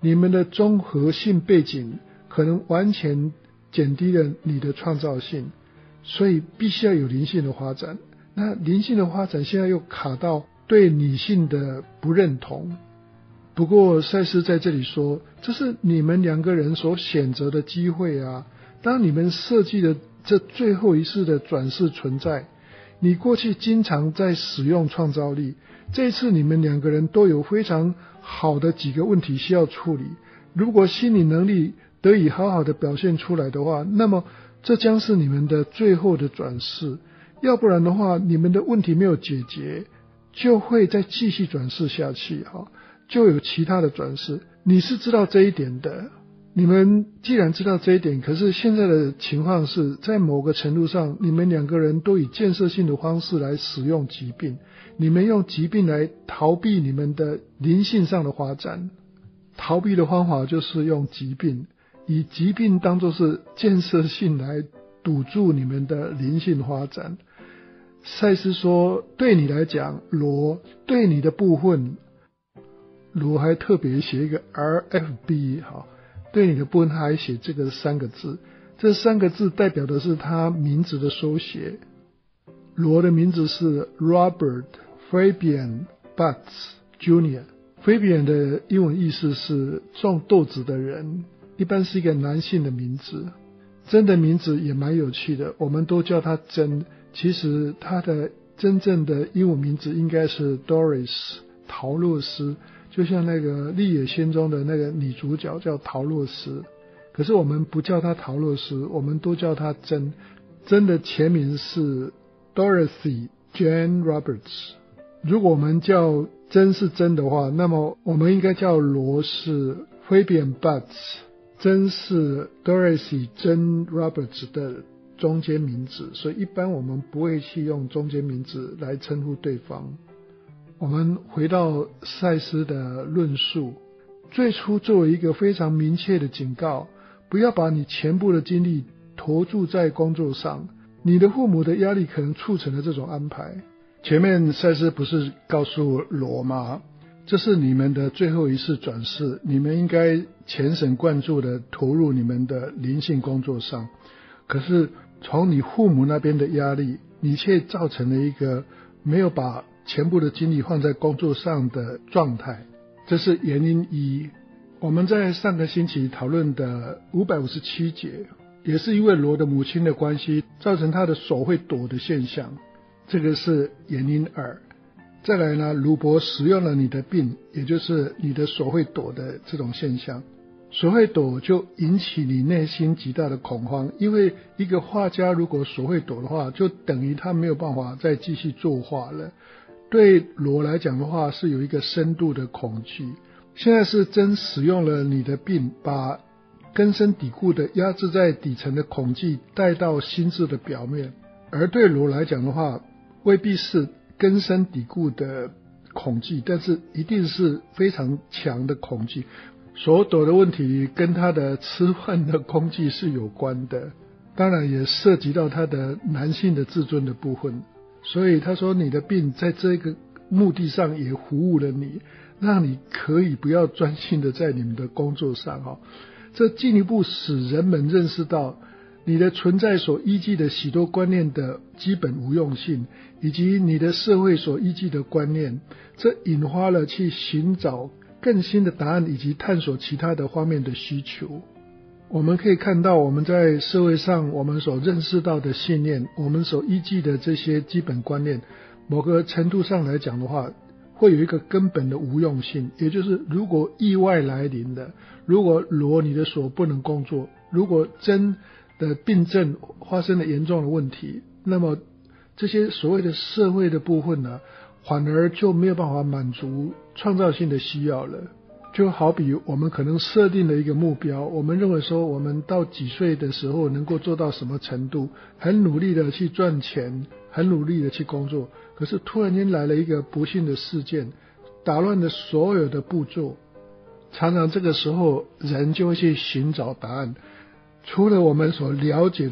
你们的综合性背景可能完全减低了你的创造性，所以必须要有灵性的发展。那灵性的发展现在又卡到对女性的不认同。不过赛斯在这里说，这是你们两个人所选择的机会啊。当你们设计的这最后一次的转世存在，你过去经常在使用创造力，这一次你们两个人都有非常好的几个问题需要处理。如果心理能力得以好好的表现出来的话，那么这将是你们的最后的转世。要不然的话，你们的问题没有解决，就会再继续转世下去，就有其他的转世。你是知道这一点的，你们既然知道这一点，可是现在的情况是在某个程度上，你们两个人都以建设性的方式来使用疾病，你们用疾病来逃避你们的灵性上的发展。逃避的方法就是用疾病，以疾病当作是建设性来堵住你们的灵性发展。赛斯说，对你来讲，罗对你的部分，罗还特别写一个 R F B， 好，对你的部分他还写这个三个字，这三个字代表的是他名字的缩写。罗的名字是 Robert Fabian Butts Junior Fabian 的英文意思是种豆子的人，一般是一个男性的名字。珍的名字也蛮有趣的，我们都叫他珍，其实他的真正的英文名字应该是 Doris 陶洛斯，就像那个《绿野仙踪》的那个女主角叫陶洛斯，可是我们不叫她陶洛斯，我们都叫她珍。珍的前名是 Dorothy Jane Roberts。 如果我们叫珍是珍的话，那么我们应该叫罗是 Fabian Butts， 珍是 Dorothy Jane Roberts 的中间名字，所以一般我们不会去用中间名字来称呼对方。我们回到赛斯的论述，最初作为一个非常明确的警告，不要把你全部的精力投注在工作上，你的父母的压力可能促成了这种安排。前面赛斯不是告诉罗吗？这是你们的最后一次转世，你们应该全神贯注的投入你们的灵性工作上。可是从你父母那边的压力，你却造成了一个没有把全部的精力放在工作上的状态，这是原因一。我们在上个星期讨论的五百五十七节，也是因为罗的母亲的关系，造成他的手会抖的现象，这个是原因二。再来呢，鲁伯使用了你的病，也就是你的手会抖的这种现象。手会抖就引起你内心极大的恐慌，因为一个画家如果手会抖的话，就等于他没有办法再继续作画了。对罗来讲的话，是有一个深度的恐惧。现在是真使用了你的病，把根深蒂固的压制在底层的恐惧带到心智的表面，而对罗来讲的话，未必是根深蒂固的恐惧，但是一定是非常强的恐惧。手抖的问题跟他的吃饭的工具是有关的，当然也涉及到他的男性的自尊的部分。所以他说，你的病在这个目的上也服务了你，让你可以不要专心的在你们的工作上。这进一步使人们认识到你的存在所依据的许多观念的基本无用性，以及你的社会所依据的观念，这引发了去寻找更新的答案以及探索其他的方面的需求。我们可以看到，我们在社会上我们所认识到的信念，我们所依据的这些基本观念，某个程度上来讲的话，会有一个根本的无用性。也就是如果意外来临了，如果罗你的手不能工作，如果真的病症发生了严重的问题，那么这些所谓的社会的部分呢，反而就没有办法满足创造性的需要了。就好比我们可能设定了一个目标，我们认为说我们到几岁的时候能够做到什么程度，很努力的去赚钱，很努力的去工作，可是突然间来了一个不幸的事件，打乱了所有的步骤。常常这个时候人就会去寻找答案，除了我们所了解的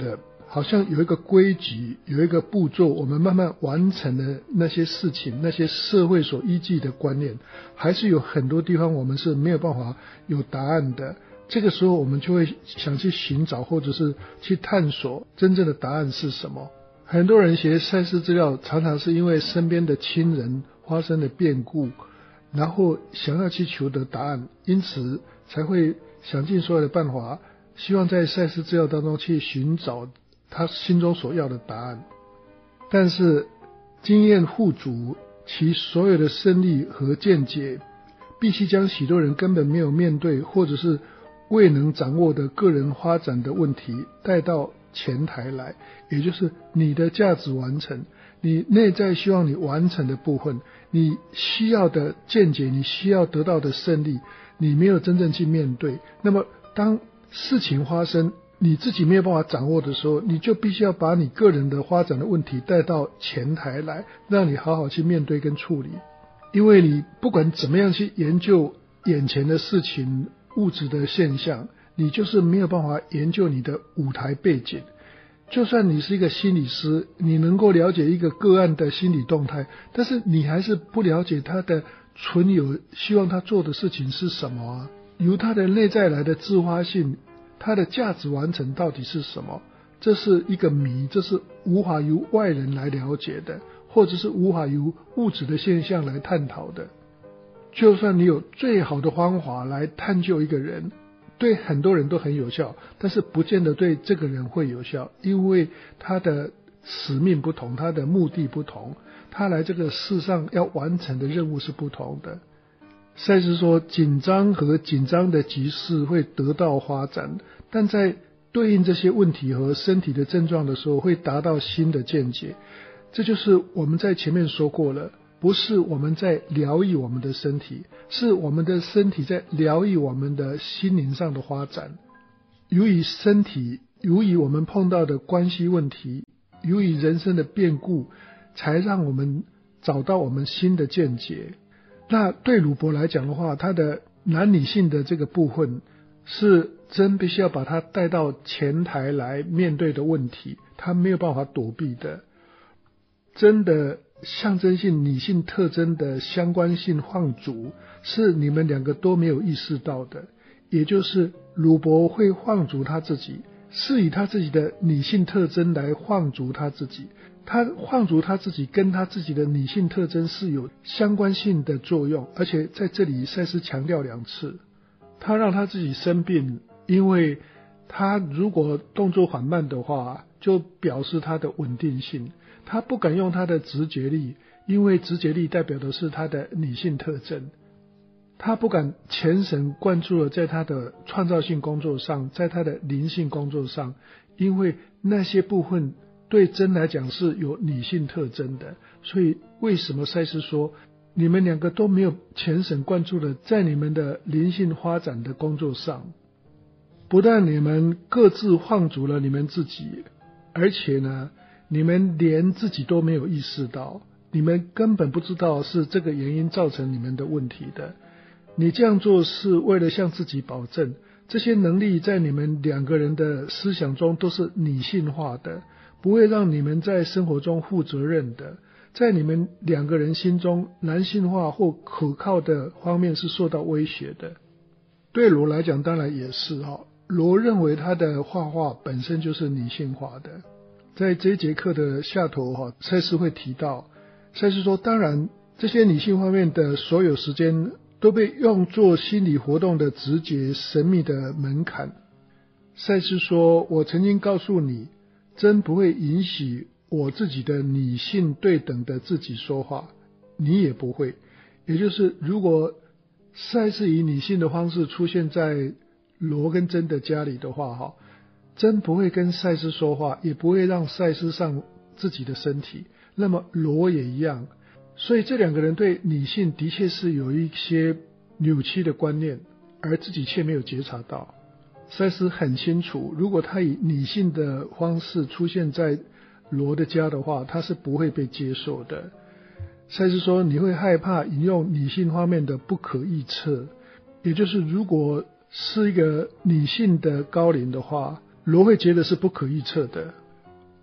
好像有一个规矩，有一个步骤，我们慢慢完成了那些事情，那些社会所依据的观念，还是有很多地方我们是没有办法有答案的。这个时候我们就会想去寻找，或者是去探索真正的答案是什么。很多人学赛事资料，常常是因为身边的亲人发生了变故，然后想要去求得答案，因此才会想尽所有的办法，希望在赛事资料当中去寻找他心中所要的答案。但是经验富足，其所有的胜利和见解，必须将许多人根本没有面对或者是未能掌握的个人发展的问题带到前台来，也就是你的价值完成，你内在希望你完成的部分，你需要的见解，你需要得到的胜利，你没有真正去面对。那么当事情发生，你自己没有办法掌握的时候，你就必须要把你个人的发展的问题带到前台来，让你好好去面对跟处理。因为你不管怎么样去研究眼前的事情，物质的现象，你就是没有办法研究你的舞台背景。就算你是一个心理师，你能够了解一个个案的心理动态，但是你还是不了解他的存有希望他做的事情是什么啊？由他的内在来的自发性，他的价值完成到底是什么？这是一个谜，这是无法由外人来了解的，或者是无法由物质的现象来探讨的。就算你有最好的方法来探究一个人，对很多人都很有效，但是不见得对这个人会有效，因为他的使命不同，他的目的不同，他来这个世上要完成的任务是不同的。赛斯说，紧张和紧张的局势会得到发展，但在对应这些问题和身体的症状的时候，会达到新的见解。这就是我们在前面说过了，不是我们在疗愈我们的身体，是我们的身体在疗愈我们的心灵上的发展。由于身体，由于我们碰到的关系问题，由于人生的变故，才让我们找到我们新的见解。那对鲁伯来讲的话，他的男女性的这个部分是真必须要把它带到前台来面对的问题，他没有办法躲避的。真的象征性女性特征的相关性放逐，是你们两个都没有意识到的。也就是鲁伯会放逐他自己，是以他自己的女性特征来放逐他自己。他放逐他自己跟他自己的女性特征是有相关性的作用，而且在这里赛斯强调两次，他让他自己生病，因为他如果动作缓慢的话，就表示他的稳定性。他不敢用他的直觉力，因为直觉力代表的是他的女性特征。他不敢全神贯注的在他的创造性工作上，在他的灵性工作上，因为那些部分对真来讲是有女性特征的。所以为什么赛斯说你们两个都没有全神贯注的在你们的灵性发展的工作上？不但你们各自放逐了你们自己，而且呢，你们连自己都没有意识到，你们根本不知道是这个原因造成你们的问题的。你这样做是为了向自己保证，这些能力在你们两个人的思想中都是女性化的，不会让你们在生活中负责任的。在你们两个人心中，男性化或可靠的方面是受到威胁的。对罗来讲当然也是哈，罗认为他的画画本身就是女性化的。在这一节课的下头哈，赛斯会提到，赛斯说当然这些女性方面的所有时间都被用作心理活动的直觉神秘的门槛。赛斯说，我曾经告诉你，真不会允许我自己的女性对等的自己说话，你也不会。也就是如果赛斯以女性的方式出现在罗跟真的家里的话哈，真不会跟赛斯说话，也不会让赛斯上自己的身体，那么罗也一样。所以这两个人对女性的确是有一些扭曲的观念，而自己却没有觉察到。赛斯很清楚，如果他以女性的方式出现在罗的家的话，他是不会被接受的。赛斯说，你会害怕引用女性方面的不可预测，也就是如果是一个女性的高龄的话，罗会觉得是不可预测的。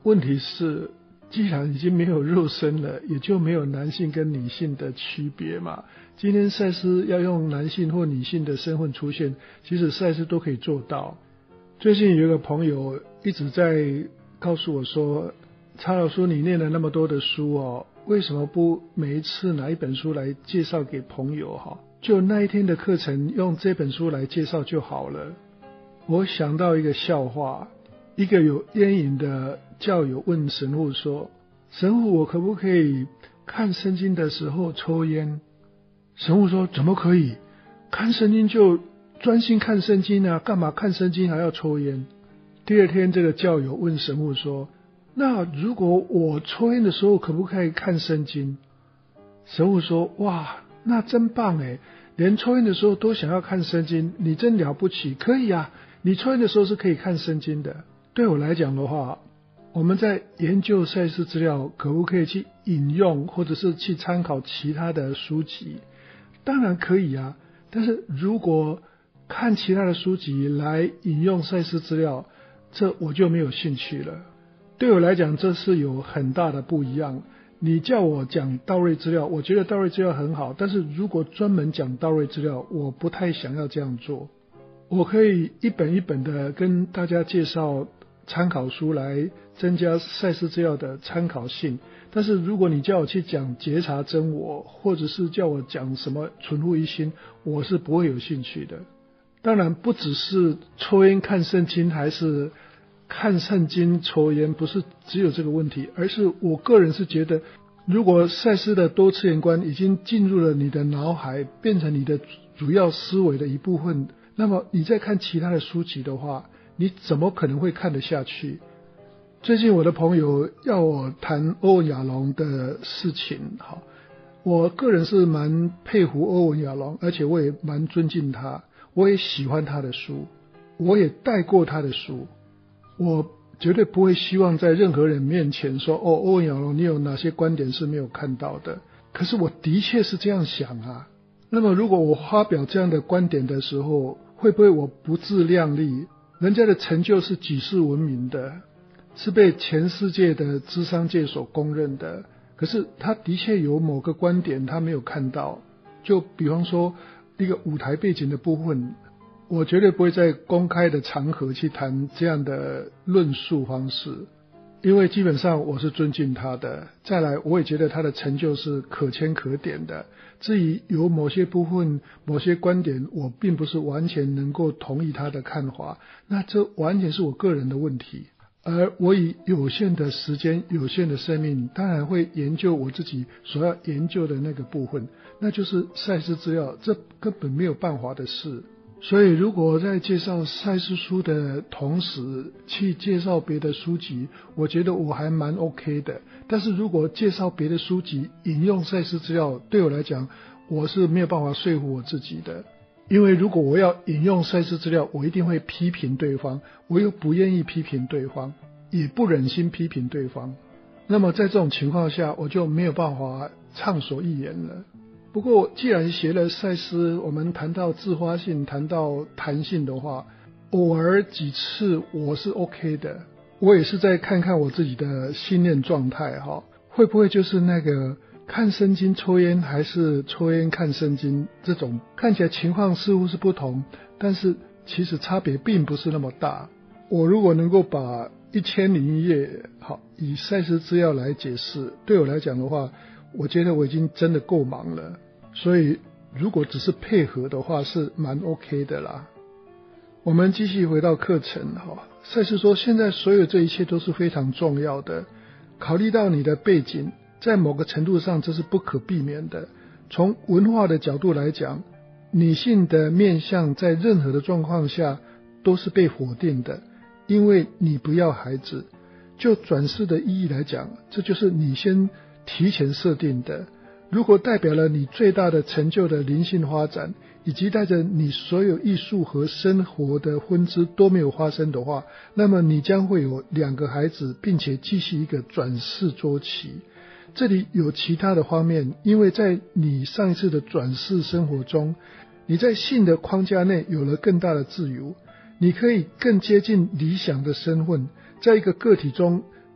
问题是既然已经没有肉身了，也就没有男性跟女性的区别嘛。今天赛斯要用男性或女性的身份出现，其实赛斯都可以做到。最近有一个朋友一直在告诉我说，查老师，你念了那么多的书哦，为什么不每一次拿一本书来介绍给朋友哈？就那一天的课程用这本书来介绍就好了。我想到一个笑话，一个有烟瘾的教友问神父说，神父，我可不可以看圣经的时候抽烟？神父说，怎么可以？看圣经就专心看圣经啊，干嘛看圣经还要抽烟？第二天这个教友问神父说，那如果我抽烟的时候可不可以看圣经？神父说，哇，那真棒诶，连抽烟的时候都想要看圣经，你真了不起。可以啊，你抽烟的时候是可以看圣经的。对我来讲的话，我们在研究赛斯资料可不可以去引用或者是去参考其他的书籍？当然可以啊，但是如果看其他的书籍来引用赛斯资料，这我就没有兴趣了。对我来讲，这是有很大的不一样。你叫我讲道瑞资料，我觉得道瑞资料很好，但是如果专门讲道瑞资料，我不太想要这样做。我可以一本一本的跟大家介绍参考书来增加赛斯资料的参考性，但是如果你叫我去讲觉察真我，或者是叫我讲什么存乎一心，我是不会有兴趣的。当然不只是抽烟看圣经，还是看圣经抽烟，不是只有这个问题，而是我个人是觉得，如果赛斯的多次元观已经进入了你的脑海，变成你的主要思维的一部分，那么你再看其他的书籍的话，你怎么可能会看得下去？最近我的朋友要我谈欧文亚龙的事情，好，我个人是蛮佩服欧文亚龙，而且我也蛮尊敬他，我也喜欢他的书，我也带过他的书，我绝对不会希望在任何人面前说，哦，欧文亚龙你有哪些观点是没有看到的。可是我的确是这样想啊。那么如果我发表这样的观点的时候，会不会我不自量力？人家的成就是举世闻名的，是被全世界的咨商界所公认的，可是他的确有某个观点他没有看到，就比方说一个舞台背景的部分，我绝对不会在公开的场合去谈这样的论述方式，因为基本上我是尊敬他的，再来我也觉得他的成就是可圈可点的，至于有某些部分某些观点我并不是完全能够同意他的看法，那这完全是我个人的问题，而我以有限的时间有限的生命，当然会研究我自己所要研究的那个部分，那就是赛斯资料，这根本没有办法的事。所以如果在介绍赛斯书的同时去介绍别的书籍，我觉得我还蛮 OK 的，但是如果介绍别的书籍引用赛斯资料，对我来讲我是没有办法说服我自己的，因为如果我要引用赛斯资料，我一定会批评对方，我又不愿意批评对方，也不忍心批评对方，那么在这种情况下我就没有办法畅所欲言了。不过既然学了赛斯，我们谈到自发性谈到弹性的话，偶尔几次我是 OK 的，我也是在看看我自己的信念状态哈，会不会就是那个看圣经抽烟还是抽烟看圣经，这种看起来情况似乎是不同，但是其实差别并不是那么大。我如果能够把一千零一夜好以赛斯资料来解释，对我来讲的话，我觉得我已经真的够忙了，所以如果只是配合的话是蛮 OK 的啦。我们继续回到课程哈，赛斯说现在所有这一切都是非常重要的，考虑到你的背景，在某个程度上这是不可避免的。从文化的角度来讲，女性的面向在任何的状况下都是被否定的，因为你不要孩子。就转世的意义来讲，这就是你先提前设定的。如果代表了你最大的成就的灵性发展，以及带着你所有艺术和生活的分支都没有发生的话，那么你将会有两个孩子，并且继续一个转世周期。这里有其他的方面，因为在你上一次的转世生活中，你在性的框架内有了更大的自由，你可以更接近理想的身份，在一个个体中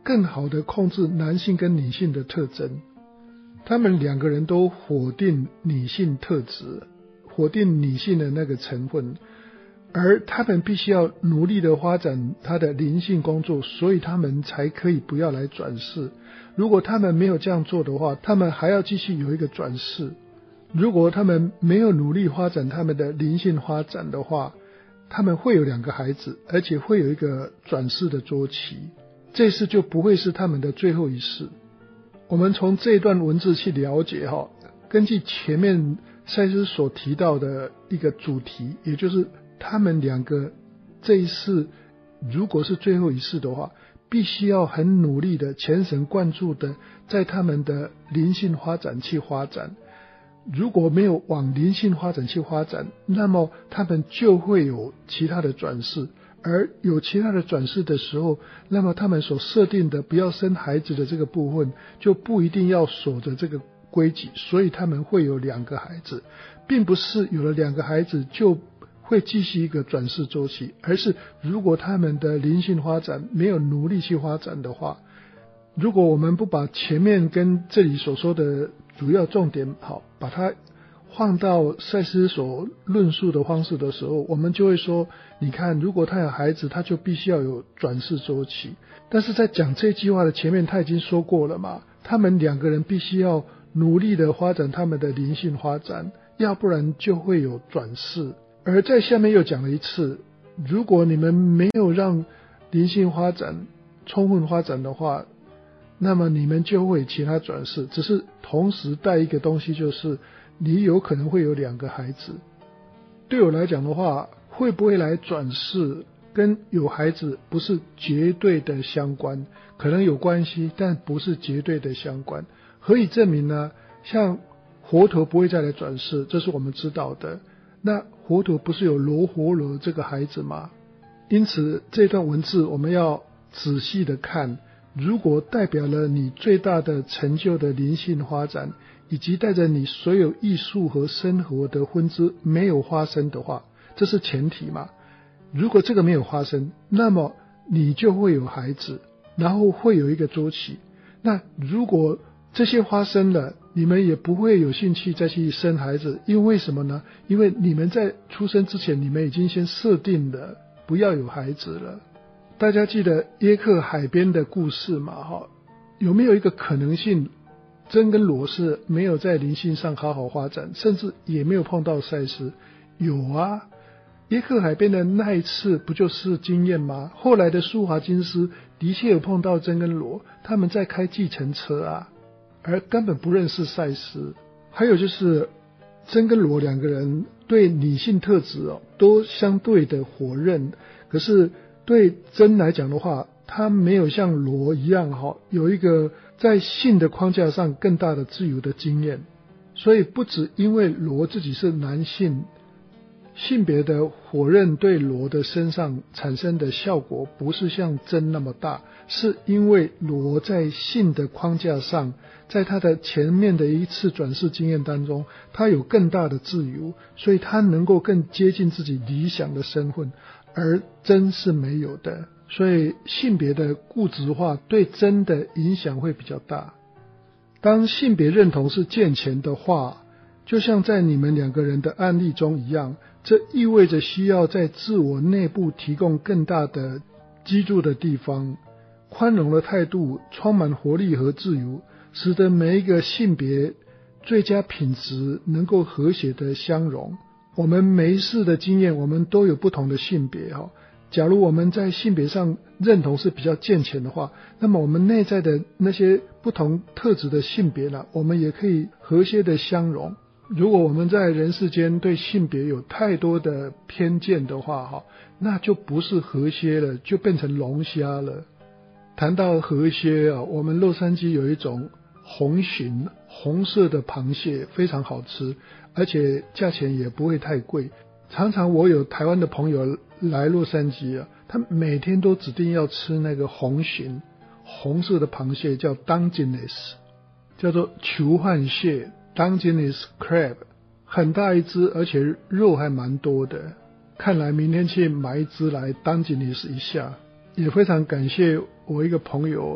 更好的控制男性跟女性的特征。他们两个人都否定女性特质，否定女性的那个成分，而他们必须要努力的发展他的灵性工作，所以他们才可以不要来转世。如果他们没有这样做的话，他们还要继续有一个转世。如果他们没有努力发展他们的灵性发展的话，他们会有两个孩子，而且会有一个转世的周期，这次就不会是他们的最后一世。我们从这段文字去了解，根据前面赛斯所提到的一个主题，也就是他们两个这一世如果是最后一世的话，必须要很努力的全神贯注的在他们的灵性发展去发展。如果没有往灵性发展去发展，那么他们就会有其他的转世，而有其他的转世的时候，那么他们所设定的不要生孩子的这个部分就不一定要守着这个规矩，所以他们会有两个孩子，并不是有了两个孩子就会继续一个转世周期，而是如果他们的灵性发展没有努力去发展的话，如果我们不把前面跟这里所说的主要重点好把它放到赛斯所论述的方式的时候，我们就会说，你看如果他有孩子，他就必须要有转世周期。但是在讲这句话的前面他已经说过了嘛，他们两个人必须要努力的发展他们的灵性发展，要不然就会有转世。而在下面又讲了一次，如果你们没有让灵性发展充分发展的话，那么你们就会其他转世，只是同时带一个东西，就是你有可能会有两个孩子。对我来讲的话，会不会来转世跟有孩子不是绝对的相关，可能有关系，但不是绝对的相关。何以证明呢？像佛陀不会再来转世，这是我们知道的。那佛陀不是有罗活罗这个孩子吗？因此这段文字我们要仔细的看，如果代表了你最大的成就的灵性发展，以及带着你所有艺术和生活的分支没有发生的话，这是前提嘛。如果这个没有发生，那么你就会有孩子，然后会有一个周期。那如果这些发生了，你们也不会有兴趣再去生孩子，因为什么呢？因为你们在出生之前，你们已经先设定了不要有孩子了。大家记得耶克海边的故事嘛？有没有一个可能性，真跟罗是没有在灵性上好好发展，甚至也没有碰到赛斯？有啊，耶克海边的那一次不就是经验吗？后来的苏华金斯的确有碰到真跟罗，他们在开计程车啊，而根本不认识赛斯。还有就是真跟罗两个人对女性特质哦都相对的火热，可是对真来讲的话，他没有像罗一样哈有一个在性的框架上更大的自由的经验。所以不只因为罗自己是男性，性别的火热对罗的身上产生的效果不是像真那么大，是因为罗在性的框架上，在他的前面的一次转世经验当中，他有更大的自由，所以他能够更接近自己理想的身份，而真是没有的。所以性别的固执化对真的影响会比较大。当性别认同是健全的话，就像在你们两个人的案例中一样，这意味着需要在自我内部提供更大的居住的地方，宽容的态度，充满活力和自由，使得每一个性别最佳品质能够和谐的相融。我们每一世的经验，我们都有不同的性别。假如我们在性别上认同是比较健全的话，那么我们内在的那些不同特质的性别呢，我们也可以和谐的相融。如果我们在人世间对性别有太多的偏见的话，那就不是和谐了，就变成龙虾了。谈到和谐，我们洛杉矶有一种红鲟，红色的螃蟹，非常好吃，而且价钱也不会太贵。常常我有台湾的朋友来洛杉矶啊，他每天都指定要吃那个红鲟，红色的螃蟹叫 Dungeness， 叫做球汉蟹 Dungeness crab， 很大一只，而且肉还蛮多的。看来明天去买一只来 Dungeness 一下。也非常感谢我一个朋友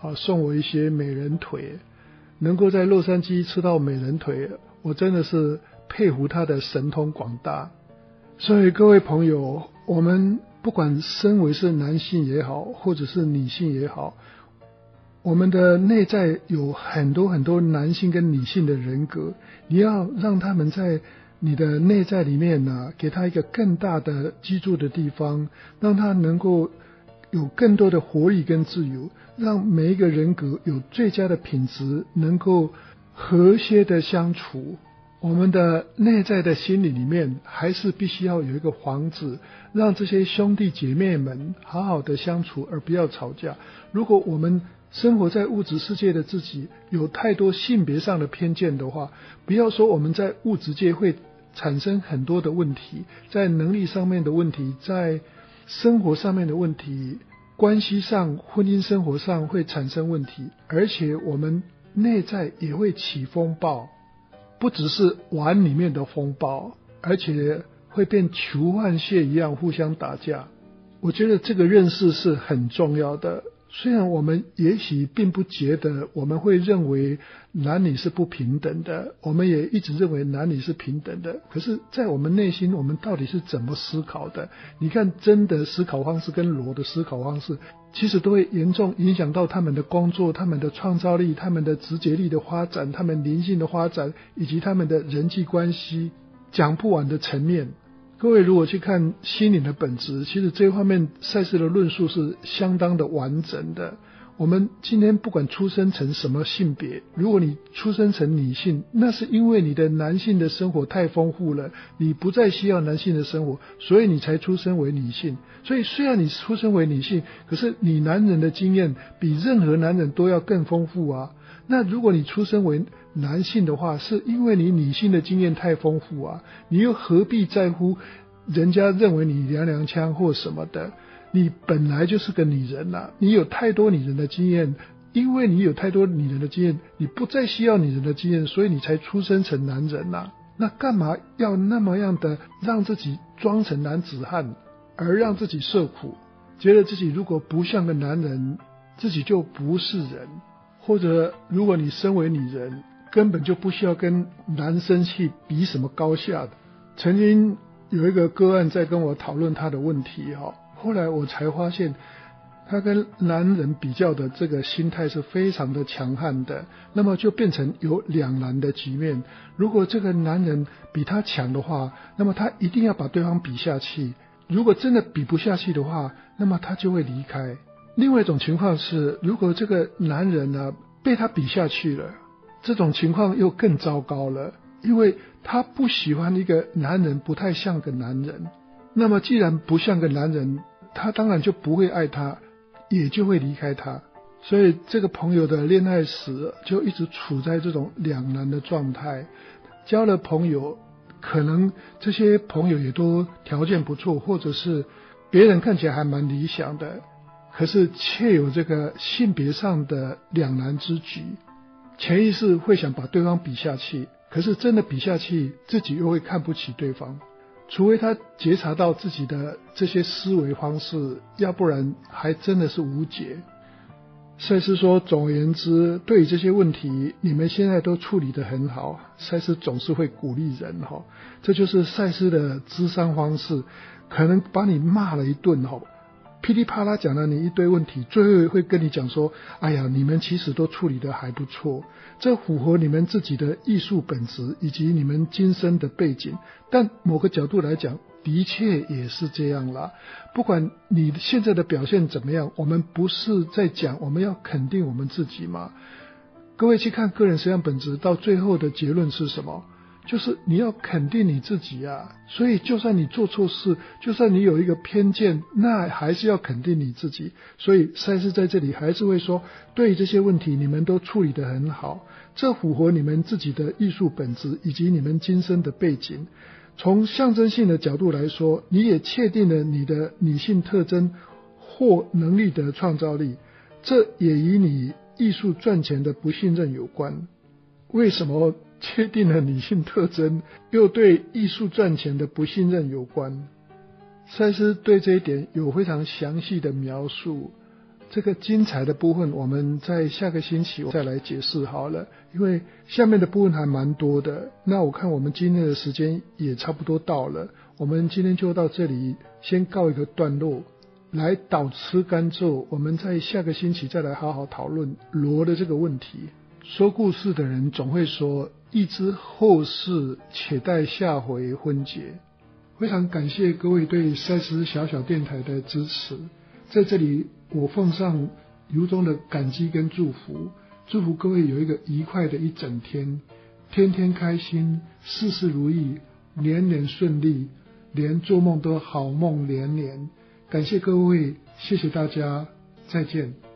啊送我一些美人腿，能够在洛杉矶吃到美人腿，我真的是佩服他的神通广大。所以各位朋友，我们不管身为是男性也好，或者是女性也好，我们的内在有很多很多男性跟女性的人格，你要让他们在你的内在里面呢、啊，给他一个更大的居住的地方，让他能够有更多的活力跟自由，让每一个人格有最佳的品质，能够和谐的相处。我们的内在的心理里面还是必须要有一个房子，让这些兄弟姐妹们好好的相处，而不要吵架。如果我们生活在物质世界的自己有太多性别上的偏见的话，不要说我们在物质界会产生很多的问题，在能力上面的问题，在生活上面的问题，关系上婚姻生活上会产生问题，而且我们内在也会起风暴，不只是碗里面的风暴，而且会变囚犯蟹一样互相打架。我觉得这个认识是很重要的。虽然我们也许并不觉得我们会认为男女是不平等的，我们也一直认为男女是平等的，可是在我们内心我们到底是怎么思考的？你看真的思考方式跟罗的思考方式其实都会严重影响到他们的工作，他们的创造力，他们的直觉力的发展，他们灵性的发展，以及他们的人际关系，讲不完的层面。各位如果去看心灵的本质，其实这方面赛斯的论述是相当的完整的。我们今天不管出生成什么性别，如果你出生成女性，那是因为你的男性的生活太丰富了，你不再需要男性的生活，所以你才出生为女性。所以虽然你出生为女性，可是你男人的经验比任何男人都要更丰富啊。那如果你出生为男性的话，是因为你女性的经验太丰富啊，你又何必在乎人家认为你娘娘腔或什么的？你本来就是个女人啊，你有太多女人的经验，因为你有太多女人的经验，你不再需要女人的经验，所以你才出生成男人啊。那干嘛要那么样的让自己装成男子汉，而让自己受苦，觉得自己如果不像个男人，自己就不是人。或者如果你身为女人，根本就不需要跟男生去比什么高下的。曾经有一个个案在跟我讨论他的问题，后来我才发现他跟男人比较的这个心态是非常的强悍的，那么就变成有两难的局面。如果这个男人比他强的话，那么他一定要把对方比下去，如果真的比不下去的话，那么他就会离开。另外一种情况是，如果这个男人呢被他比下去了，这种情况又更糟糕了，因为他不喜欢一个男人不太像个男人，那么既然不像个男人，他当然就不会爱他，也就会离开他。所以这个朋友的恋爱史就一直处在这种两难的状态。交了朋友，可能这些朋友也都条件不错，或者是别人看起来还蛮理想的，可是却有这个性别上的两难之举，潜意识会想把对方比下去，可是真的比下去，自己又会看不起对方。除非他觉察到自己的这些思维方式，要不然还真的是无解。赛斯说，总而言之，对于这些问题你们现在都处理得很好，赛斯总是会鼓励人，这就是赛斯的咨商方式。可能把你骂了一顿，噼里啪啦讲了你一堆问题，最后会跟你讲说，哎呀，你们其实都处理得还不错，这符合你们自己的艺术本质以及你们今生的背景。但某个角度来讲，的确也是这样啦。不管你现在的表现怎么样，我们不是在讲我们要肯定我们自己吗？各位去看个人实相本质，到最后的结论是什么？就是你要肯定你自己啊。所以就算你做错事，就算你有一个偏见，那还是要肯定你自己。所以赛斯在这里还是会说，对于这些问题你们都处理得很好，这符合你们自己的艺术本质以及你们今生的背景。从象征性的角度来说，你也确定了你的女性特征或能力的创造力，这也与你艺术赚钱的不信任有关。为什么确定了女性特征又对艺术赚钱的不信任有关？赛斯对这一点有非常详细的描述。 这个精彩的部分我们在下个星期再来解释好了，因为下面的部分还蛮多的。那我看我们今天的时间也差不多到了，我们今天就到这里先告一个段落。来倒吃甘蔗，我们在下个星期再来好好讨论罗的这个问题。说故事的人总会说，欲知后事，且待下回分解。非常感谢各位对赛斯小小电台的支持，在这里我奉上由衷的感激跟祝福，祝福各位有一个愉快的一整天，天天开心，事事如意，年年顺利，连做梦都好梦连连。感谢各位，谢谢大家，再见。